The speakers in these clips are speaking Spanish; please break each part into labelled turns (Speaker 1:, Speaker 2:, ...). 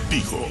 Speaker 1: contigo.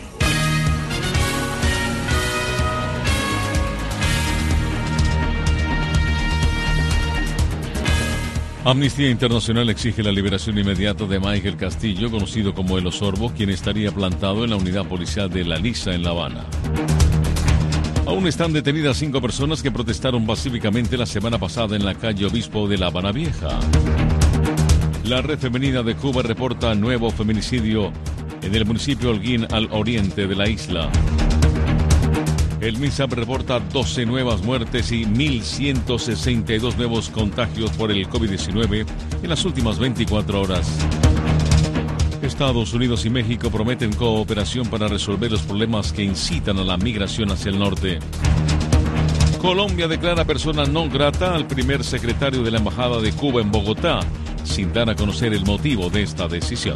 Speaker 2: Amnistía Internacional exige la liberación inmediata de Michael Castillo, conocido como El Osorbo, quien estaría plantado en la unidad policial de La Lisa en La Habana. Aún están detenidas 5 personas que protestaron pacíficamente la semana pasada en la calle Obispo de La Habana Vieja. La Red Femenina de Cuba reporta nuevo feminicidio en el municipio Holguín, al oriente de la isla. El MINSAP reporta 12 nuevas muertes y 1.162 nuevos contagios por el COVID-19 en las últimas 24 horas. Estados Unidos y México prometen cooperación para resolver los problemas que incitan a la migración hacia el norte. Colombia declara persona non grata al primer secretario de la Embajada de Cuba en Bogotá, sin dar a conocer el motivo de esta decisión.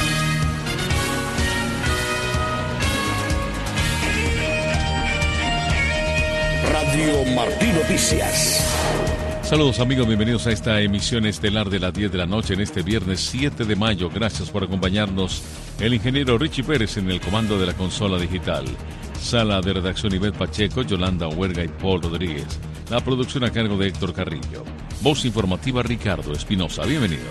Speaker 1: Radio Martí Noticias.
Speaker 2: Saludos amigos, bienvenidos a esta emisión estelar de las 10 de la noche en este viernes 7 de mayo. Gracias por acompañarnos. El ingeniero Richie Pérez en el comando de la consola digital. Sala de redacción Ivette Pacheco, Yolanda Huerga y Paul Rodríguez. La producción a cargo de Héctor Carrillo. Voz informativa Ricardo Espinosa. Bienvenidos.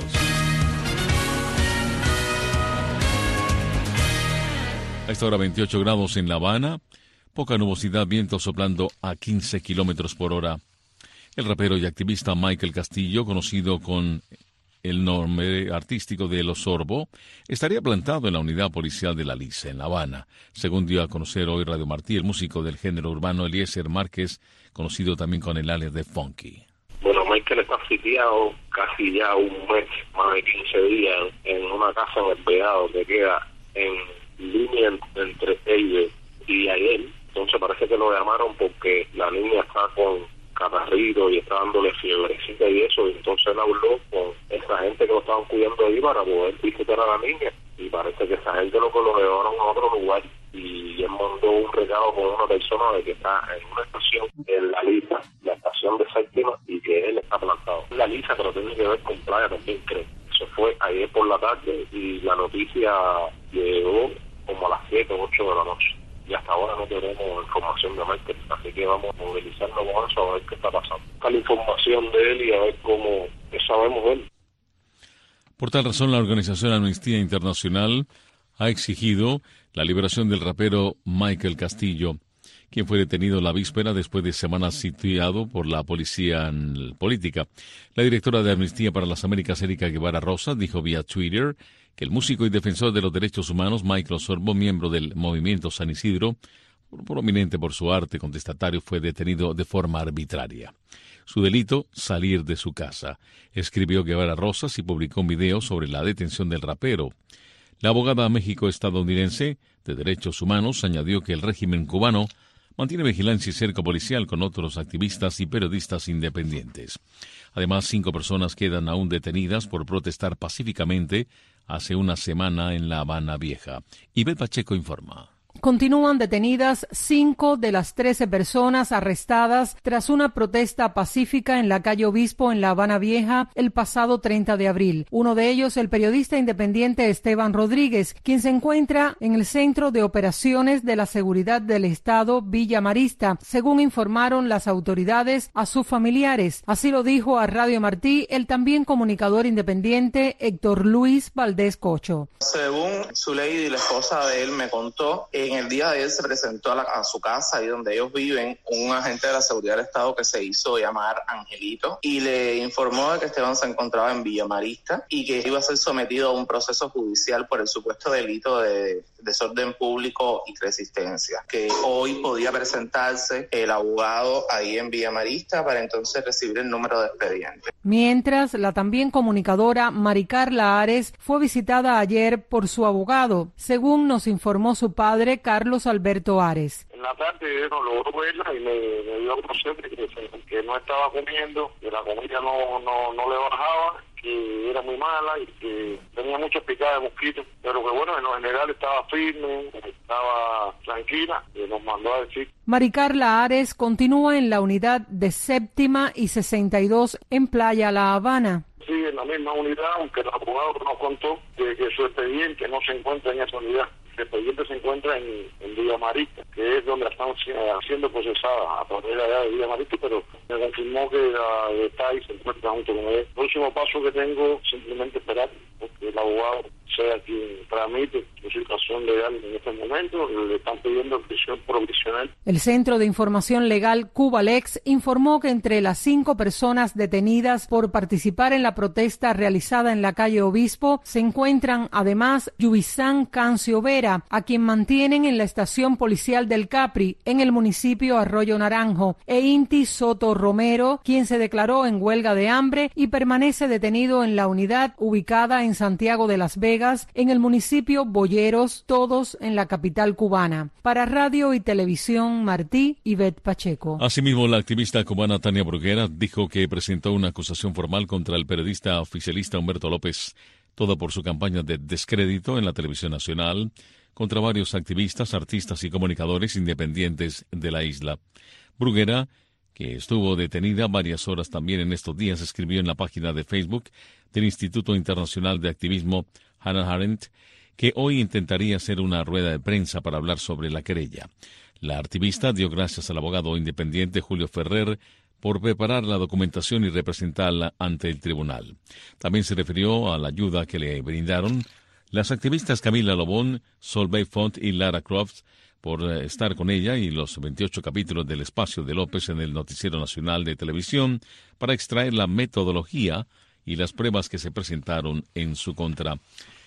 Speaker 2: A esta hora 28 grados en La Habana. Poca nubosidad, viento soplando a 15 kilómetros por hora. El rapero y activista Michael Castillo, conocido con el nombre artístico de El Osorbo, estaría plantado en la unidad policial de La Lisa, en La Habana. Según dio a conocer hoy Radio Martí, el músico del género urbano Eliezer Márquez, conocido también con el alias de Funky.
Speaker 3: Bueno, Michael está sitiado casi ya un mes, más de 15 días, en una casa en el Vedado que queda en línea entre ellos y ayer. Entonces parece que lo llamaron porque la niña está con catarrito y está dándole fiebrecita y eso, y entonces él habló con esa gente que lo estaban cuidando ahí para poder visitar a la niña, y parece que esa gente lo llevaron a otro lugar, y él mandó un recado con una persona de que está en una estación en La Lisa, la estación de Séptima, y que él está plantado. La Lisa, pero tiene que ver con playa también, creo. Eso fue ayer por la tarde, y la noticia llegó como a las 7 o 8 de la noche. Y hasta ahora no tenemos información de Michael, así que vamos a movilizarnos con eso a ver qué está pasando. Buscar la información de él y a ver qué sabemos de él.
Speaker 2: Por tal razón, la organización Amnistía Internacional ha exigido la liberación del rapero Michael Castillo, quien fue detenido la víspera después de semanas sitiado por la policía política. La directora de Amnistía para las Américas, Erika Guevara Rosa, dijo vía Twitter que el músico y defensor de los derechos humanos Michael Osorbo, miembro del movimiento San Isidro, prominente por su arte contestatario, fue detenido de forma arbitraria. Su delito, salir de su casa. Escribió Guevara Rosas y publicó un video sobre la detención del rapero. La abogada méxico-estadounidense de derechos humanos añadió que el régimen cubano mantiene vigilancia y cerco policial con otros activistas y periodistas independientes. Además, 5 personas quedan aún detenidas por protestar pacíficamente hace una semana en La Habana Vieja. Ivette Pacheco informa.
Speaker 4: Continúan detenidas 5 de las 13 personas arrestadas tras una protesta pacífica en la calle Obispo en La Habana Vieja el pasado 30 de abril. Uno de ellos, el periodista independiente Esteban Rodríguez, quien se encuentra en el Centro de Operaciones de la Seguridad del Estado Villa Marista, según informaron las autoridades a sus familiares. Así lo dijo a Radio Martí el también comunicador independiente Héctor Luis Valdés Cocho.
Speaker 5: Según Zuleidi, la esposa de él, me contó, en el día de ayer se presentó a su casa, ahí donde ellos viven, un agente de la seguridad del Estado que se hizo llamar Angelito, y le informó de que Esteban se encontraba en Villa Marista y que iba a ser sometido a un proceso judicial por el supuesto delito de desorden público y resistencia, que hoy podía presentarse el abogado ahí en Villa Marista para entonces recibir el número de expediente.
Speaker 4: Mientras, la también comunicadora Maricarla Ares fue visitada ayer por su abogado, según nos informó su padre Carlos Alberto Ares.
Speaker 3: En la tarde no logró verla y me dio a conocer que no estaba comiendo, que la comida no le bajaba, que era muy mala y que tenía muchas picadas de mosquitos, pero que bueno, en lo general estaba firme, estaba tranquila, y nos mandó a decir.
Speaker 4: Maricarla Ares continúa en la unidad de Séptima y 62 en Playa La Habana.
Speaker 3: Sí, en la misma unidad, aunque el abogado nos contó de que su expediente no se encuentra en esa unidad, El expediente se encuentra en Villa Marista, que es donde la están siendo procesada a través de allá de Villa Marista, pero me confirmó que la de TAI se encuentra junto con él. El próximo paso que tengo simplemente esperar porque el abogado sea quien tramite su situación legal en este momento. Le están pidiendo prisión provisional.
Speaker 4: El Centro de Información Legal Cubalex informó que entre las 5 personas detenidas por participar en la protesta realizada en la calle Obispo se encuentran además Yubisán Cancio Vera, a quien mantienen en la estación policial del Capri, en el municipio Arroyo Naranjo, e Inti Soto Romero, quien se declaró en huelga de hambre y permanece detenido en la unidad ubicada en Santiago de Las Vegas, en el municipio Boyeros, todos en la capital cubana. Para Radio y Televisión Martí, Ivette Pacheco.
Speaker 2: Asimismo, la activista cubana Tania Bruguera dijo que presentó una acusación formal contra el periodista oficialista Humberto López, todo por su campaña de descrédito en la televisión nacional contra varios activistas, artistas y comunicadores independientes de la isla. Bruguera, que estuvo detenida varias horas también en estos días, escribió en la página de Facebook del Instituto Internacional de Activismo Hannah Arendt que hoy intentaría hacer una rueda de prensa para hablar sobre la querella. La activista dio gracias al abogado independiente Julio Ferrer por preparar la documentación y representarla ante el tribunal. También se refirió a la ayuda que le brindaron las activistas Camila Lobón, Solveig Font y Lara Croft por estar con ella y los 28 capítulos del espacio de López en el Noticiero Nacional de Televisión para extraer la metodología y las pruebas que se presentaron en su contra.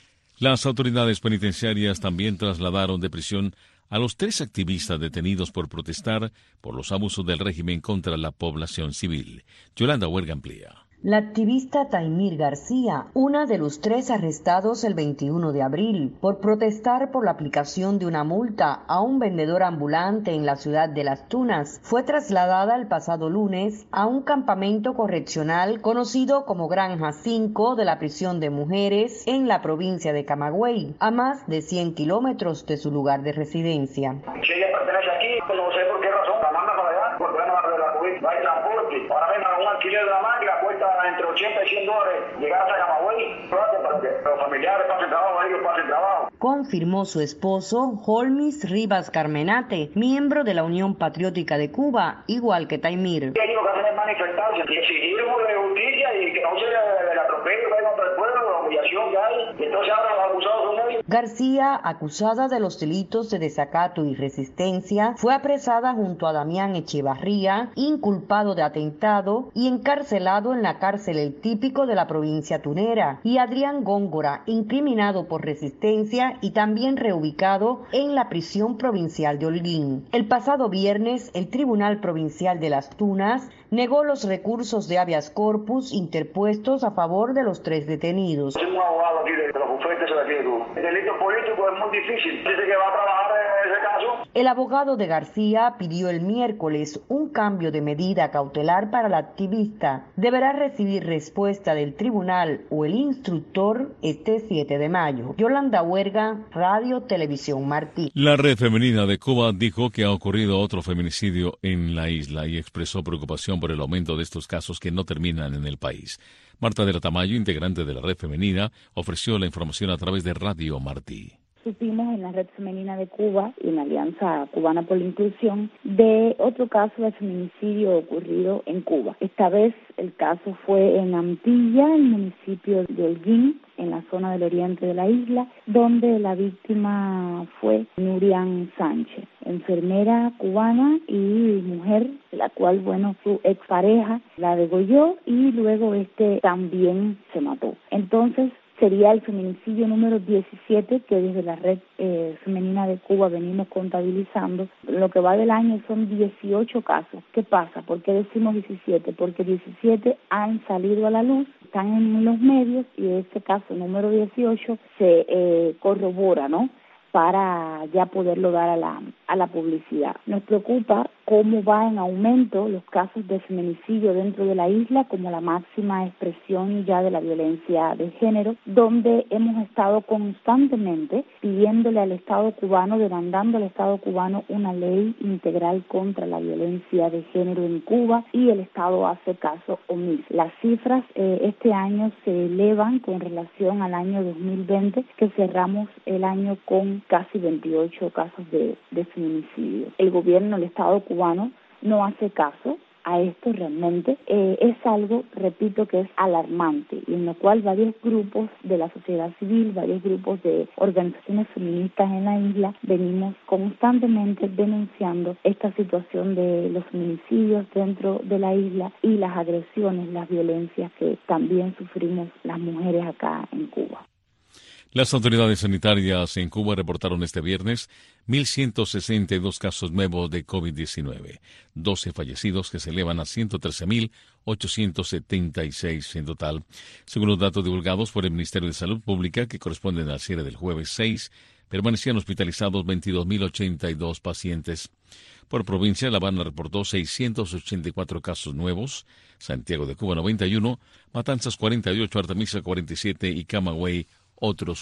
Speaker 2: Las autoridades penitenciarias también trasladaron de prisión a los 3 activistas detenidos por protestar por los abusos del régimen contra la población civil. Yolanda Huerga amplía.
Speaker 6: La activista Taimir García, una de los 3 arrestados el 21 de abril por protestar por la aplicación de una multa a un vendedor ambulante en la ciudad de Las Tunas, fue trasladada el pasado lunes a un campamento correccional conocido como Granja 5 de la prisión de mujeres en la provincia de Camagüey, a más de 100 kilómetros de su lugar de residencia.
Speaker 7: Si ella pertenece aquí, pues no sé por qué razón, la manda para allá, porque de la COVID, no hay transporte. Ahora mismo un alquiler de la máquina cuesta entre 80 y 100 dólares llegar hasta Camagüey, para que los familiares pasen trabajo, ellos pasen trabajo.
Speaker 6: Confirmó su esposo, Holmis Rivas Carmenate, miembro de la Unión Patriótica de Cuba, igual que Taimir.
Speaker 7: Lo que hacen es manifestarse y exigir justicia y que no se le atropelle contra el pueblo, la humillación que hay, y entonces ahora los acusados son ellos.
Speaker 6: García, acusada de los delitos de desacato y resistencia, fue apresada junto a Damián Echevarría, inculpado de atentado y encarcelado en la cárcel El Típico de la provincia tunera, y Adrián Góngora, incriminado por resistencia y también reubicado en la prisión provincial de Holguín. El pasado viernes, el Tribunal Provincial de Las Tunas negó los recursos de habeas corpus interpuestos a favor de los 3 detenidos.
Speaker 7: Soy un abogado aquí de los bufetes de aquí de Cuba. El delito político es muy difícil. Dice que va a trabajar en ese caso.
Speaker 6: El abogado de García pidió el miércoles un cambio de medida cautelar para la activista. Deberá recibir respuesta del tribunal o el instructor este 7 de mayo. Yolanda Huerga, Radio Televisión Martí.
Speaker 2: La Red Femenina de Cuba dijo que ha ocurrido otro feminicidio en la isla y expresó preocupación por el aumento de estos casos que no terminan en el país. Marta de la Tamayo, integrante de la Red Femenina, ofreció la información a través de Radio Martí.
Speaker 8: Supimos en la Red Femenina de Cuba y en la Alianza Cubana por la Inclusión de otro caso de feminicidio ocurrido en Cuba. Esta vez el caso fue en Antilla, el municipio de Holguín, en la zona del oriente de la isla, donde la víctima fue Nurian Sánchez, enfermera cubana y mujer, la cual, su expareja la degolló y luego también se mató. Entonces, sería el feminicidio número 17 que desde la Red Femenina de Cuba venimos contabilizando. Lo que va del año son 18 casos. ¿Qué pasa? ¿Por qué decimos 17? Porque 17 han salido a la luz, están en los medios y este caso número 18 se corrobora, ¿no?, para ya poderlo dar a la publicidad. Nos preocupa cómo va en aumento los casos de feminicidio dentro de la isla como la máxima expresión ya de la violencia de género, donde hemos estado constantemente pidiéndole al Estado cubano, demandando al Estado cubano una ley integral contra la violencia de género en Cuba, y el Estado hace caso omiso. Las cifras este año se elevan con relación al año 2020, que cerramos el año con casi 28 casos de feminicidio. El gobierno, el Estado cubano, no hace caso a esto realmente. Es algo, repito, que es alarmante, y en lo cual varios grupos de la sociedad civil, varios grupos de organizaciones feministas en la isla, venimos constantemente denunciando esta situación de los feminicidios dentro de la isla y las agresiones, las violencias que también sufrimos las mujeres acá en Cuba.
Speaker 2: Las autoridades sanitarias en Cuba reportaron este viernes 1.162 casos nuevos de COVID-19, 12 fallecidos que se elevan a 113.876 en total, según los datos divulgados por el Ministerio de Salud Pública, que corresponden al cierre del jueves 6, permanecían hospitalizados 22.082 pacientes. Por provincia, La Habana reportó 684 casos nuevos, Santiago de Cuba 91, Matanzas 48, Artemisa 47 y Camagüey otros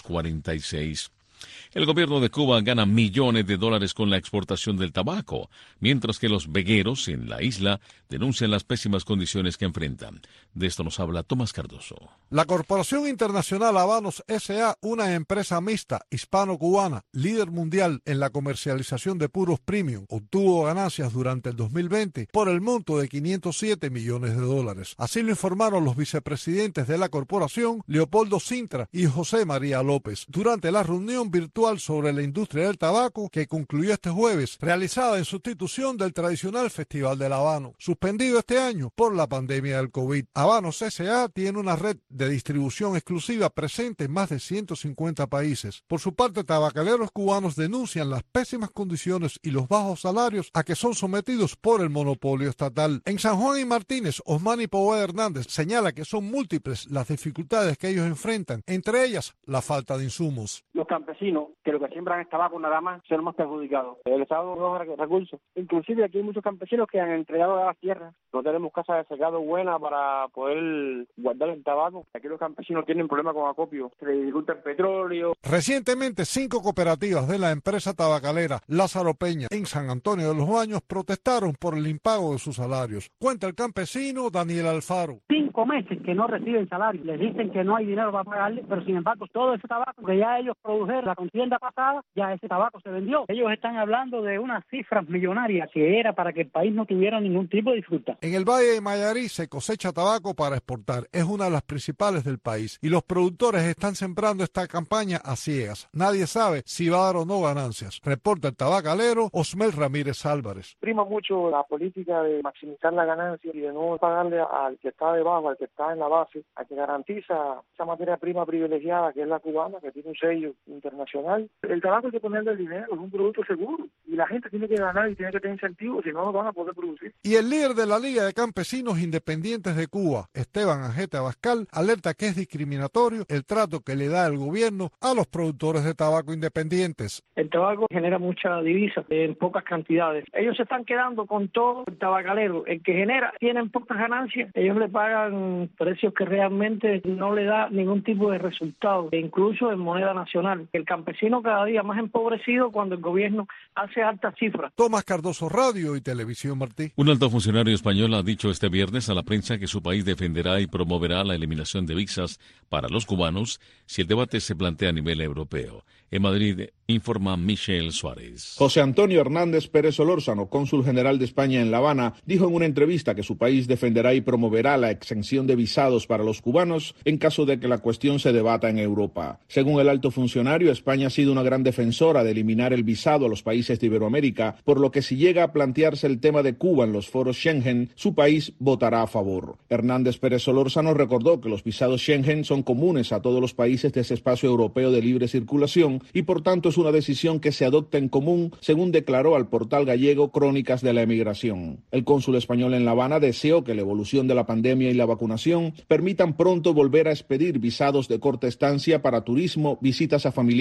Speaker 2: 46. El gobierno de Cuba gana millones de dólares con la exportación del tabaco, mientras que los vegueros en la isla denuncian las pésimas condiciones que enfrentan. De esto nos habla Tomás Cardoso.
Speaker 9: La Corporación Internacional Habanos S.A., una empresa mixta hispano-cubana, líder mundial en la comercialización de puros premium, obtuvo ganancias durante el 2020 por el monto de $507 millones. Así lo informaron los vicepresidentes de la corporación, Leopoldo Sintra y José María López, durante la reunión virtual sobre la industria del tabaco que concluyó este jueves, realizada en sustitución del tradicional Festival del Habano, suspendido este año por la pandemia del COVID. Habanos S.A. tiene una red de distribución exclusiva presente en más de 150 países. Por su parte, tabacaleros cubanos denuncian las pésimas condiciones y los bajos salarios a que son sometidos por el monopolio estatal. En San Juan y Martínez, Osmani Poveda Hernández señala que son múltiples las dificultades que ellos enfrentan, entre ellas la falta de insumos.
Speaker 10: Los campesinos, que lo que siembran es tabaco nada más, son los más perjudicados. El Estado no da recursos. Inclusive aquí hay muchos campesinos que han entregado las tierras. No tenemos casas de secado buenas para poder guardar el tabaco. Aquí los campesinos tienen problemas con acopio. Se les dificulta el petróleo.
Speaker 9: Recientemente, 5 cooperativas de la empresa tabacalera Lázaro Peña en San Antonio de los Baños protestaron por el impago de sus salarios. Cuenta el campesino Daniel Alfaro.
Speaker 11: 5 meses que no reciben salario. Les dicen que no hay dinero para pagarle, pero sin embargo todo ese tabaco que ya ellos produjeron la contienda pasada, ya ese tabaco se vendió. Ellos están hablando de unas cifras millonarias que era para que el país no tuviera ningún tipo de dificultad.
Speaker 9: En el Valle de Mayarí se cosecha tabaco para exportar. Es una de las principales del país y los productores están sembrando esta campaña a ciegas. Nadie sabe si va a dar o no ganancias. Reporta el tabacalero Osmel Ramírez Álvarez.
Speaker 10: Prima mucho la política de maximizar la ganancia y de no pagarle al que está debajo, al que está en la base, al que garantiza esa materia prima privilegiada que es la cubana, que tiene un sello internacional. El tabaco hay que ponerle el dinero, es un producto seguro y la gente tiene que ganar y tiene que tener incentivos, si no, no van a poder producir.
Speaker 9: Y el líder de la Liga de Campesinos Independientes de Cuba, Esteban Ajete Abascal, alerta que es discriminatorio el trato que le da el gobierno a los productores de tabaco independientes.
Speaker 11: El tabaco genera mucha divisa en pocas cantidades. Ellos se están quedando con todo el tabacalero. El que genera, tienen pocas ganancias, ellos le pagan precios que realmente no le da ningún tipo de resultado, incluso en moneda nacional. El campesino cada día más empobrecido cuando el gobierno hace altas cifras.
Speaker 9: Tomás Cardoso, Radio y Televisión Martí.
Speaker 2: Un alto funcionario español ha dicho este viernes a la prensa que su país defenderá y promoverá la eliminación de visas para los cubanos si el debate se plantea a nivel europeo. En Madrid, informa Michelle Suárez.
Speaker 12: José Antonio Hernández Pérez Solórzano, cónsul general de España en La Habana, dijo en una entrevista que su país defenderá y promoverá la exención de visados para los cubanos en caso de que la cuestión se debata en Europa. Según el alto funcionario, España ha sido una gran defensora de eliminar el visado a los países de Iberoamérica, por lo que si llega a plantearse el tema de Cuba en los foros Schengen, su país votará a favor. Hernández Pérez Solórzano recordó que los visados Schengen son comunes a todos los países de ese espacio europeo de libre circulación y por tanto es una decisión que se adopta en común, según declaró al portal gallego Crónicas de la Emigración. El cónsul español en La Habana deseó que la evolución de la pandemia y la vacunación permitan pronto volver a expedir visados de corta estancia para turismo, visitas a familiares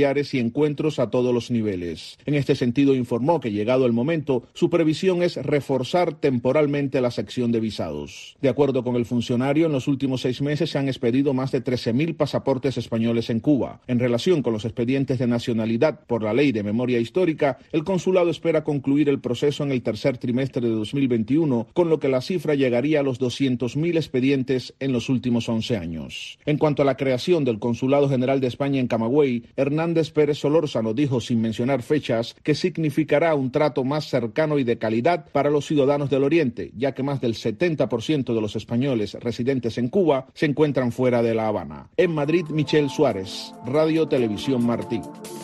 Speaker 12: familiares y encuentros a todos los niveles. En este sentido, informó que llegado el momento, su previsión es reforzar temporalmente la sección de visados. De acuerdo con el funcionario, en los últimos 6 meses se han expedido más de 13.000 pasaportes españoles en Cuba. En relación con los expedientes de nacionalidad por la Ley de Memoria Histórica, el consulado espera concluir el proceso en el tercer trimestre de 2021, con lo que la cifra llegaría a los 200.000 expedientes en los últimos 11 años. En cuanto a la creación del Consulado General de España en Camagüey, Hernández Pérez Solórzano dijo, sin mencionar fechas, que significará un trato más cercano y de calidad para los ciudadanos del Oriente, ya que más del 70% de los españoles residentes en Cuba se encuentran fuera de La Habana. En Madrid, Michelle Suárez, Radio Televisión Martí.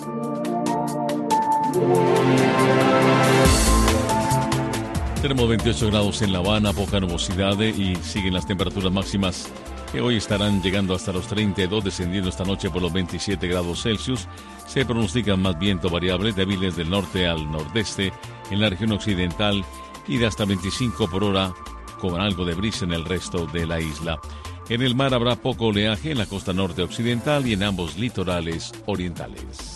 Speaker 2: Tenemos 28 grados en La Habana, poca nubosidad y siguen las temperaturas máximas que hoy estarán llegando hasta los 32, descendiendo esta noche por los 27 grados Celsius. Se pronostican más viento variable, débiles del norte al nordeste en la región occidental y de hasta 25 por hora, con algo de brisa en el resto de la isla. En el mar habrá poco oleaje en la costa norte occidental y en ambos litorales orientales.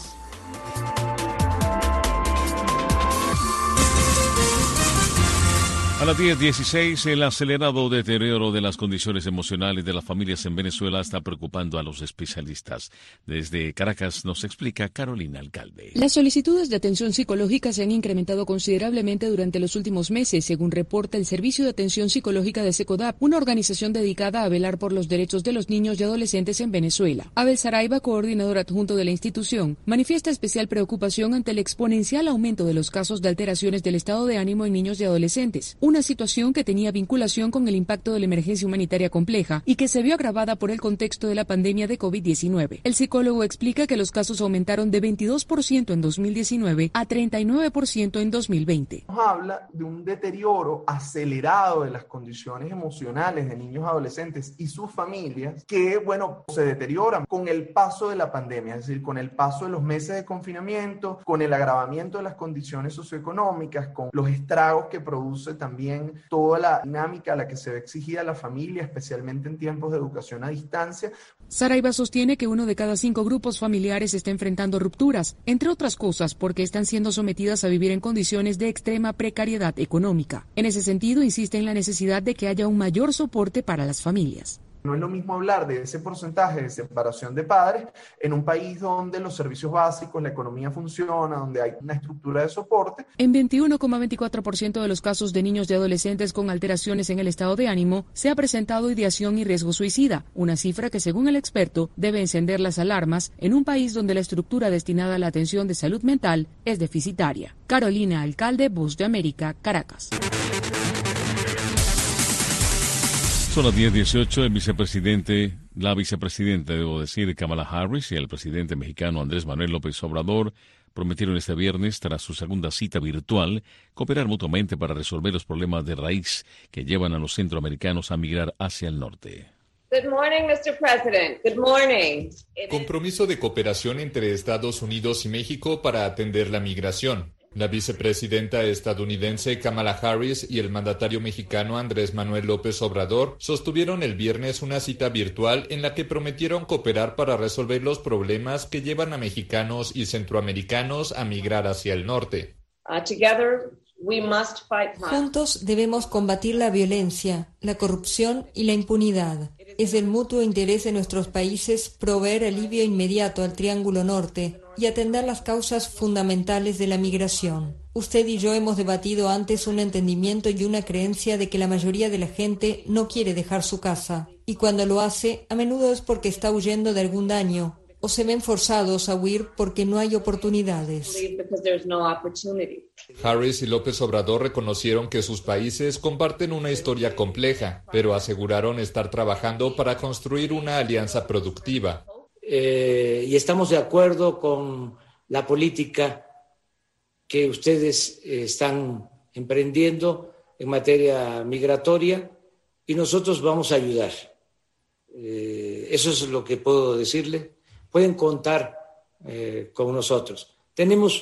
Speaker 2: A las 10:16, el acelerado deterioro de las condiciones emocionales de las familias en Venezuela está preocupando a los especialistas. Desde Caracas nos explica Carolina Alcalde.
Speaker 13: Las solicitudes de atención psicológica se han incrementado considerablemente durante los últimos meses, según reporta el Servicio de Atención Psicológica de SECODAP, una organización dedicada a velar por los derechos de los niños y adolescentes en Venezuela. Abel Saraiva, coordinador adjunto de la institución, manifiesta especial preocupación ante el exponencial aumento de los casos de alteraciones del estado de ánimo en niños y adolescentes. Una situación que tenía vinculación con el impacto de la emergencia humanitaria compleja y que se vio agravada por el contexto de la pandemia de COVID-19. El psicólogo explica que los casos aumentaron de 22% en 2019 a 39% en 2020.
Speaker 14: Nos habla de un deterioro acelerado de las condiciones emocionales de niños, adolescentes y sus familias que, se deterioran con el paso de la pandemia, es decir, con el paso de los meses de confinamiento, con el agravamiento de las condiciones socioeconómicas, con los estragos que produce también toda la dinámica a la que se ve exigida a la familia, especialmente en tiempos de educación a distancia.
Speaker 13: Saraiva sostiene que 1 de cada 5 grupos familiares está enfrentando rupturas, entre otras cosas porque están siendo sometidas a vivir en condiciones de extrema precariedad económica. En ese sentido, insiste en la necesidad de que haya un mayor soporte para las familias.
Speaker 14: No es lo mismo hablar de ese porcentaje de separación de padres en un país donde los servicios básicos, la economía funciona, donde hay una estructura de soporte.
Speaker 13: En 21,24% de los casos de niños y adolescentes con alteraciones en el estado de ánimo se ha presentado ideación y riesgo suicida, una cifra que, según el experto, debe encender las alarmas en un país donde la estructura destinada a la atención de salud mental es deficitaria. Carolina Alcalde, Voz de América, Caracas.
Speaker 2: Son las 10:18, la vicepresidenta, Kamala Harris, y el presidente mexicano Andrés Manuel López Obrador prometieron este viernes, tras su segunda cita virtual, cooperar mutuamente para resolver los problemas de raíz que llevan a los centroamericanos a migrar hacia el norte.
Speaker 15: Good morning, Mr. President. Good morning.
Speaker 16: Compromiso de cooperación entre Estados Unidos y México para atender la migración. La vicepresidenta estadounidense Kamala Harris y el mandatario mexicano Andrés Manuel López Obrador sostuvieron el viernes una cita virtual en la que prometieron cooperar para resolver los problemas que llevan a mexicanos y centroamericanos a migrar hacia el norte.
Speaker 17: Juntos debemos combatir la violencia, la corrupción y la impunidad. Es del mutuo interés de nuestros países proveer alivio inmediato al Triángulo Norte y atender las causas fundamentales de la migración. Usted y yo hemos debatido antes un entendimiento y una creencia de que la mayoría de la gente no quiere dejar su casa, y cuando lo hace, a menudo es porque está huyendo de algún daño, o se ven forzados a huir porque no hay oportunidades.
Speaker 16: Harris y López Obrador reconocieron que sus países comparten una historia compleja, pero aseguraron estar trabajando para construir una alianza productiva.
Speaker 18: Y estamos de acuerdo con la política que ustedes están emprendiendo en materia migratoria y nosotros vamos a ayudar. Eso es lo que puedo decirle. Pueden contar con nosotros. Tenemos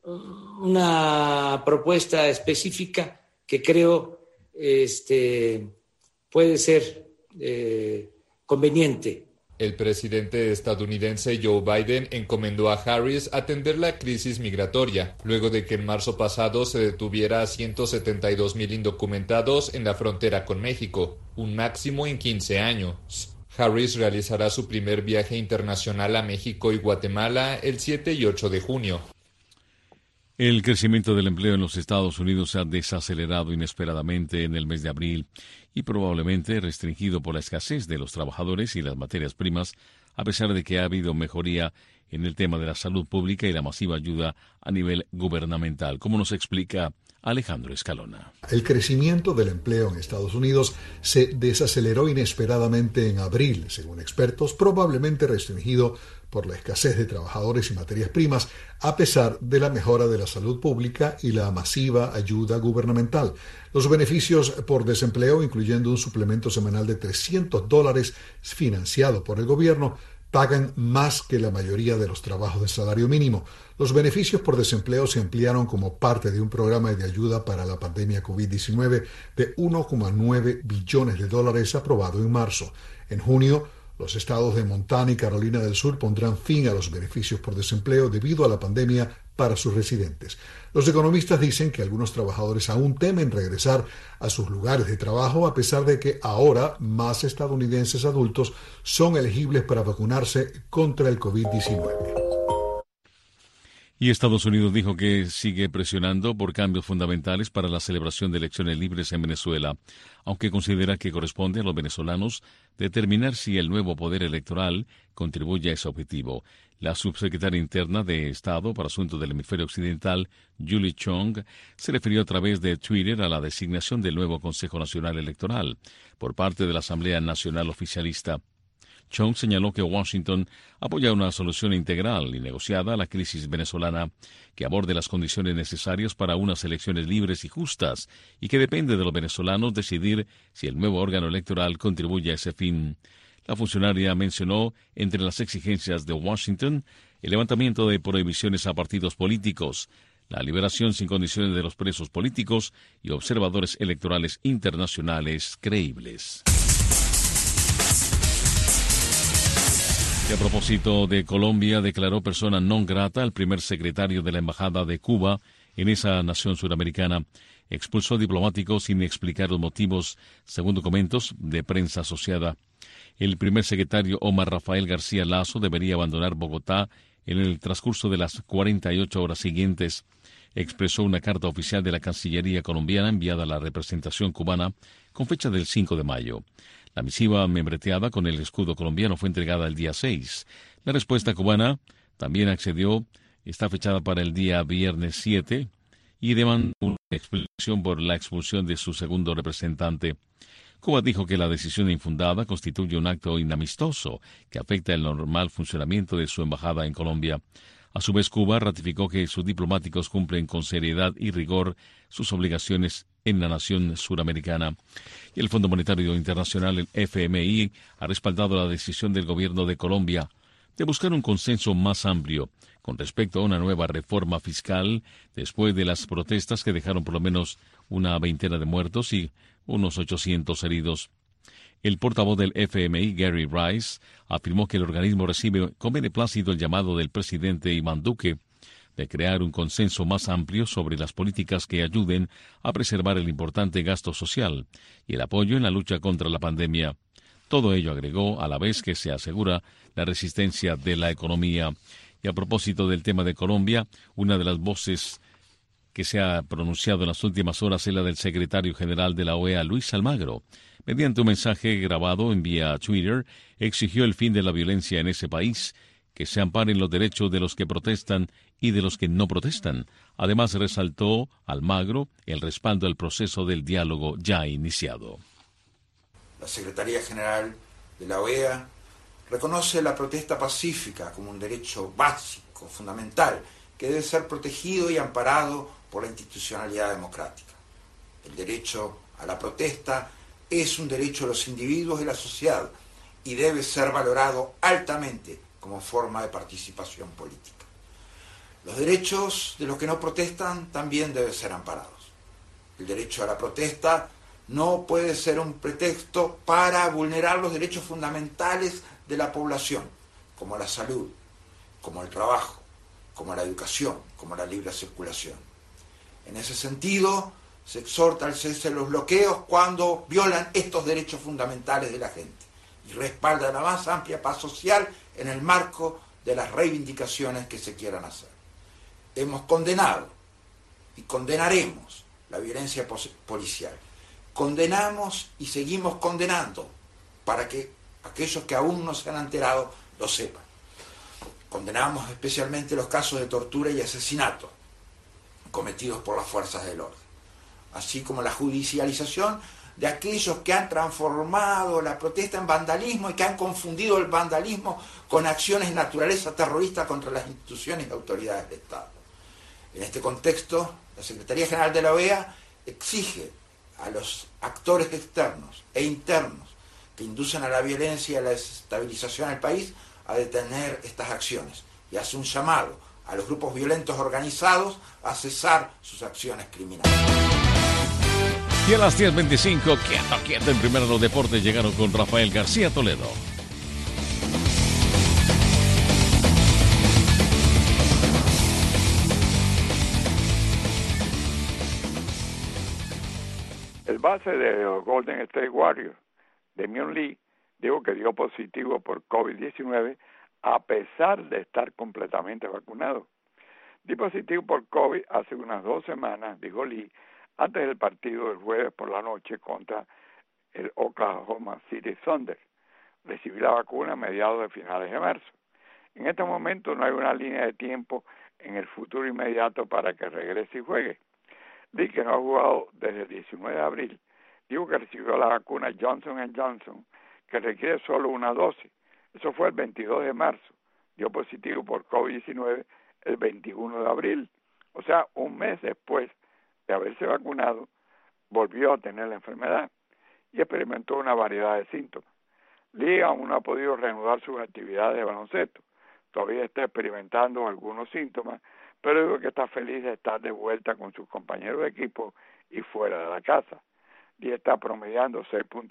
Speaker 18: una propuesta específica que creo puede ser conveniente.
Speaker 16: El presidente estadounidense Joe Biden encomendó a Harris atender la crisis migratoria, luego de que en marzo pasado se detuviera a 172,000 indocumentados en la frontera con México, un máximo en 15 años. Harris realizará su primer viaje internacional a México y Guatemala el 7 y 8 de junio.
Speaker 2: El crecimiento del empleo en los Estados Unidos se ha desacelerado inesperadamente en el mes de abril y probablemente restringido por la escasez de los trabajadores y las materias primas, a pesar de que ha habido mejoría en el tema de la salud pública y la masiva ayuda a nivel gubernamental, como nos explica Alejandro Escalona.
Speaker 19: El crecimiento del empleo en Estados Unidos se desaceleró inesperadamente en abril, según expertos, probablemente restringido por la escasez de trabajadores y materias primas, a pesar de la mejora de la salud pública y la masiva ayuda gubernamental. Los beneficios por desempleo, incluyendo un suplemento semanal de $300 financiado por el gobierno, pagan más que la mayoría de los trabajos de salario mínimo. Los beneficios por desempleo se ampliaron como parte de un programa de ayuda para la pandemia COVID-19 de $1,9 billones aprobado en marzo. En junio, los estados de Montana y Carolina del Sur pondrán fin a los beneficios por desempleo debido a la pandemia para sus residentes. Los economistas dicen que algunos trabajadores aún temen regresar a sus lugares de trabajo, a pesar de que ahora más estadounidenses adultos son elegibles para vacunarse contra el COVID-19.
Speaker 2: Y Estados Unidos dijo que sigue presionando por cambios fundamentales para la celebración de elecciones libres en Venezuela, aunque considera que corresponde a los venezolanos determinar si el nuevo poder electoral contribuye a ese objetivo. La subsecretaria interna de Estado para Asuntos del Hemisferio Occidental, Julie Chong, se refirió a través de Twitter a la designación del nuevo Consejo Nacional Electoral por parte de la Asamblea Nacional Oficialista. Chong señaló que Washington apoya una solución integral y negociada a la crisis venezolana que aborde las condiciones necesarias para unas elecciones libres y justas y que depende de los venezolanos decidir si el nuevo órgano electoral contribuye a ese fin. La funcionaria mencionó entre las exigencias de Washington el levantamiento de prohibiciones a partidos políticos, la liberación sin condiciones de los presos políticos y observadores electorales internacionales creíbles. Y a propósito de Colombia, declaró persona non grata al primer secretario de la Embajada de Cuba en esa nación suramericana. Expulsó diplomáticos sin explicar los motivos, según documentos de prensa asociada. El primer secretario Omar Rafael García Lazo debería abandonar Bogotá en el transcurso de las 48 horas siguientes. Expresó una carta oficial de la Cancillería colombiana enviada a la representación cubana con fecha del 5 de mayo. La misiva membreteada con el escudo colombiano fue entregada el día 6. La respuesta cubana también accedió, está fechada para el día viernes 7 y demanda una explicación por la expulsión de su segundo representante. Cuba dijo que la decisión infundada constituye un acto inamistoso que afecta el normal funcionamiento de su embajada en Colombia. A su vez, Cuba ratificó que sus diplomáticos cumplen con seriedad y rigor sus obligaciones en la nación suramericana. Y el Fondo Monetario Internacional, el FMI, ha respaldado la decisión del gobierno de Colombia de buscar un consenso más amplio con respecto a una nueva reforma fiscal después de las protestas que dejaron por lo menos una veintena de muertos y unos 800 heridos. El portavoz del FMI, Gary Rice, afirmó que el organismo recibe con beneplácito el llamado del presidente Iván Duque de crear un consenso más amplio sobre las políticas que ayuden a preservar el importante gasto social y el apoyo en la lucha contra la pandemia. Todo ello, agregó, a la vez que se asegura la resistencia de la economía. Y a propósito del tema de Colombia, una de las voces que se ha pronunciado en las últimas horas es la del secretario general de la OEA, Luis Almagro. Mediante un mensaje grabado en vía Twitter, exigió el fin de la violencia en ese país, que se amparen los derechos de los que protestan y de los que no protestan. Además, resaltó Almagro el respaldo al proceso del diálogo ya iniciado.
Speaker 20: La Secretaría General de la OEA reconoce la protesta pacífica como un derecho básico, fundamental, que debe ser protegido y amparado por la institucionalidad democrática. El derecho a la protesta es un derecho de los individuos y la sociedad y debe ser valorado altamente como forma de participación política. Los derechos de los que no protestan también deben ser amparados. El derecho a la protesta no puede ser un pretexto para vulnerar los derechos fundamentales de la población, como la salud, como el trabajo, como la educación, como la libre circulación. En ese sentido, se exhorta al cese de los bloqueos cuando violan estos derechos fundamentales de la gente y respalda la más amplia paz social en el marco de las reivindicaciones que se quieran hacer. Hemos condenado y condenaremos la violencia policial. Condenamos y seguimos condenando para que aquellos que aún no se han enterado lo sepan. Condenamos especialmente los casos de tortura y asesinato cometidos por las fuerzas del orden, así como la judicialización de aquellos que han transformado la protesta en vandalismo y que han confundido el vandalismo con acciones de naturaleza terrorista contra las instituciones y autoridades del Estado. En este contexto, la Secretaría General de la OEA exige a los actores externos e internos que inducen a la violencia y a la desestabilización del país a detener estas acciones y hace un llamado a los grupos violentos organizados a cesar sus acciones criminales.
Speaker 2: Y a las 10:25, quieto, en primero los deportes llegaron con Rafael García Toledo.
Speaker 21: El base de los Golden State Warriors, Damian Lee, dijo que dio positivo por COVID-19 a pesar de estar completamente vacunado. Di positivo por COVID hace unas 2 semanas, dijo Lee, antes del partido del jueves por la noche contra el Oklahoma City Thunder. Recibí la vacuna a mediados de finales de marzo. En este momento no hay una línea de tiempo en el futuro inmediato para que regrese y juegue. Lee, que no ha jugado desde el 19 de abril, dijo que recibió la vacuna Johnson & Johnson, que requiere solo una dosis. Eso fue el 22 de marzo. Dio positivo por COVID-19 el 21 de abril. O sea, un mes después de haberse vacunado, volvió a tener la enfermedad y experimentó una variedad de síntomas. Lee aún no ha podido reanudar sus actividades de baloncesto. Todavía está experimentando algunos síntomas, pero digo que está feliz de estar de vuelta con sus compañeros de equipo y fuera de la casa. Lee está promediando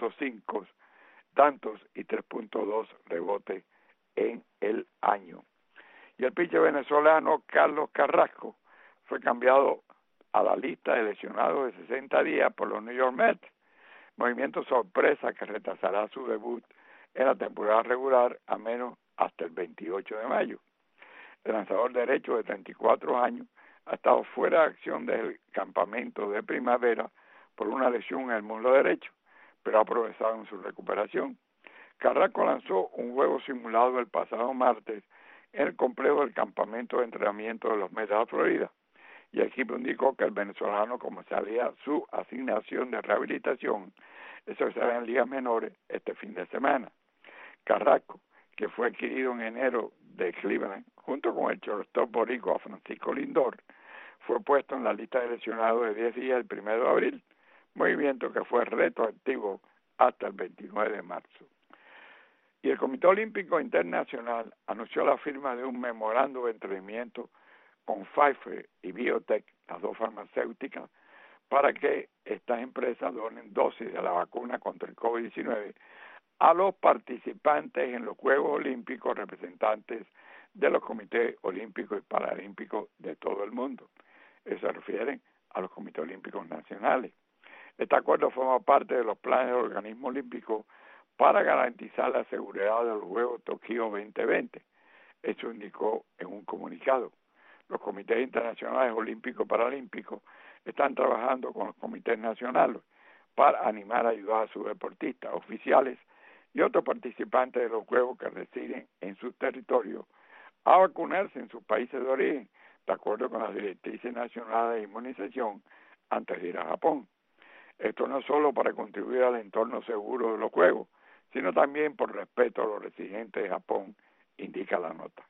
Speaker 21: 6.5 tantos y 3.2 rebotes en el año. Y el pitcher venezolano Carlos Carrasco fue cambiado a la lista de lesionados de 60 días por los New York Mets, movimiento sorpresa que retrasará su debut en la temporada regular a menos hasta el 28 de mayo. El lanzador derecho de 34 años ha estado fuera de acción del campamento de primavera por una lesión en el muslo derecho, pero ha progresado en su recuperación. Carrasco lanzó un juego simulado el pasado martes en el complejo del campamento de entrenamiento de los Mets de Florida, y el equipo indicó que el venezolano comenzaría su asignación de rehabilitación, eso será en ligas menores este fin de semana. Carrasco, que fue adquirido en enero de Cleveland, junto con el shortstop boricua Francisco Lindor, fue puesto en la lista de lesionados de 10 días el 1 de abril, movimiento que fue retroactivo hasta el 29 de marzo. Y el Comité Olímpico Internacional anunció la firma de un memorando de entendimiento con Pfizer y BioNTech, las dos farmacéuticas, para que estas empresas donen dosis de la vacuna contra el COVID-19 a los participantes en los Juegos Olímpicos, representantes de los comités olímpicos y paralímpicos de todo el mundo. Eso se refiere a los comités olímpicos nacionales. Este acuerdo forma parte de los planes del organismo olímpico para garantizar la seguridad de los Juegos Tokio 2020. Eso indicó en un comunicado. Los comités internacionales olímpicos y paralímpicos están trabajando con los comités nacionales para animar a ayudar a sus deportistas, oficiales y otros participantes de los Juegos que residen en sus territorios a vacunarse en sus países de origen, de acuerdo con las directrices nacionales de inmunización antes de ir a Japón. Esto no es solo para contribuir al entorno seguro de los Juegos, sino también por respeto a los residentes de Japón, indica la nota.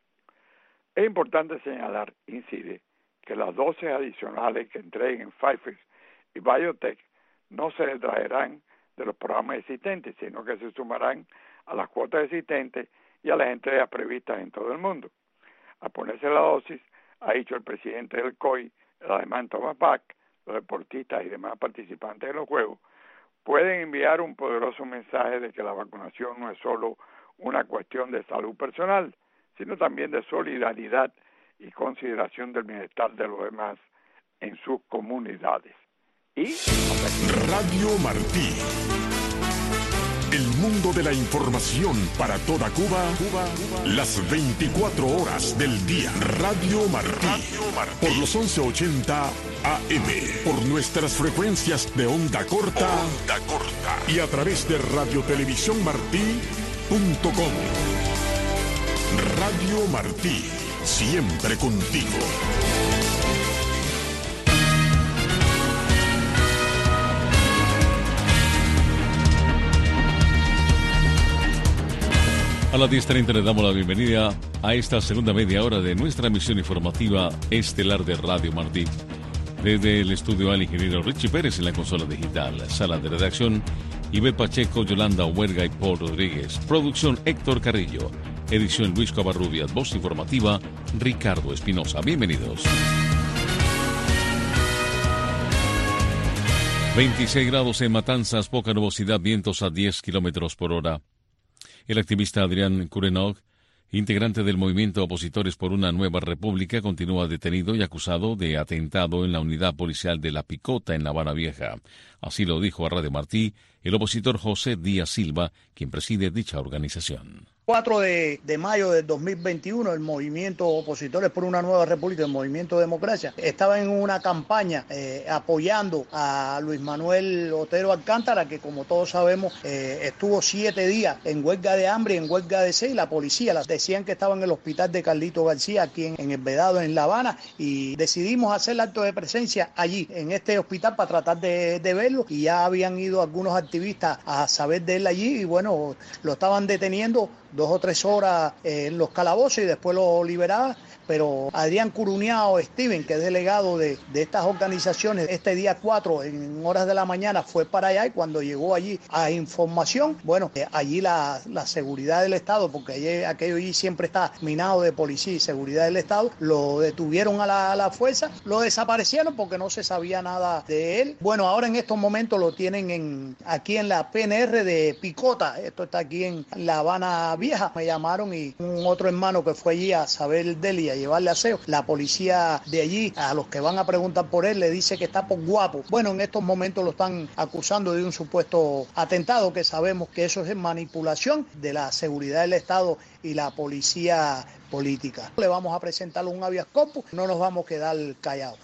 Speaker 21: Es importante señalar, incide, que las dosis adicionales que entreguen Pfizer y BioNTech no se detraerán de los programas existentes, sino que se sumarán a las cuotas existentes y a las entregas previstas en todo el mundo. Al ponerse la dosis, ha dicho el presidente del COI, el alemán Thomas Bach, los deportistas y demás participantes de los Juegos, pueden enviar un poderoso mensaje de que la vacunación no es solo una cuestión de salud personal, sino también de solidaridad y consideración del bienestar de los demás en sus comunidades. Y
Speaker 1: Radio Martí. El mundo de la información para toda Cuba, las 24 horas del día. Radio Martí. Por los 1180 AM. Por nuestras frecuencias de onda corta. Y a través de radiotelevisiónmartí.com. Radio Martí. Siempre contigo.
Speaker 2: A las 10:30 les damos la bienvenida a esta segunda media hora de nuestra emisión informativa estelar de Radio Martí. Desde el estudio al ingeniero Richie Pérez en la consola digital, sala de redacción, Ivette Pacheco, Yolanda Huerga y Paul Rodríguez. Producción Héctor Carrillo. Edición Luis Covarrubias. Voz informativa Ricardo Espinosa. Bienvenidos. 26 grados en Matanzas, poca nubosidad, vientos a 10 kilómetros por hora. El activista Adrián Kurenov, integrante del movimiento Opositores por una Nueva República, continúa detenido y acusado de atentado en la unidad policial de La Picota en La Habana Vieja. Así lo dijo a Radio Martí el opositor José Díaz Silva, quien preside dicha organización.
Speaker 22: 4 de mayo del 2021, el movimiento Opositores por una Nueva República, el movimiento Democracia, estaba en una campaña apoyando a Luis Manuel Otero Alcántara, que como todos sabemos estuvo 7 días en huelga de hambre y en huelga de sed. La policía decían que estaba en el hospital de Carlito García, aquí en El Vedado, en La Habana, y decidimos hacer el acto de presencia allí, en este hospital, para tratar de verlo, y ya habían ido algunos activistas a saber de él allí, y bueno, lo estaban deteniendo 2 o 3 horas en los calabozos y después lo liberaban. Pero Adrián Curuñao Steven, que es delegado de estas organizaciones, este día 4, en horas de la mañana, fue para allá, y cuando llegó allí a información, bueno, allí la seguridad del Estado, porque aquello allí siempre está minado de policía y seguridad del Estado, lo detuvieron a la fuerza, lo desaparecieron porque no se sabía nada de él. Bueno, ahora en estos momentos lo tienen aquí en la PNR de Picota, esto está aquí en La Habana Vieja. Me llamaron y un otro hermano que fue allí a saber de él y a llevarle aseo. La policía de allí, a los que van a preguntar por él, le dice que está por guapo. Bueno, en estos momentos lo están acusando de un supuesto atentado, que sabemos que eso es manipulación de la seguridad del Estado y la policía política. Le vamos a presentar un habeas corpus, no nos vamos a quedar callados.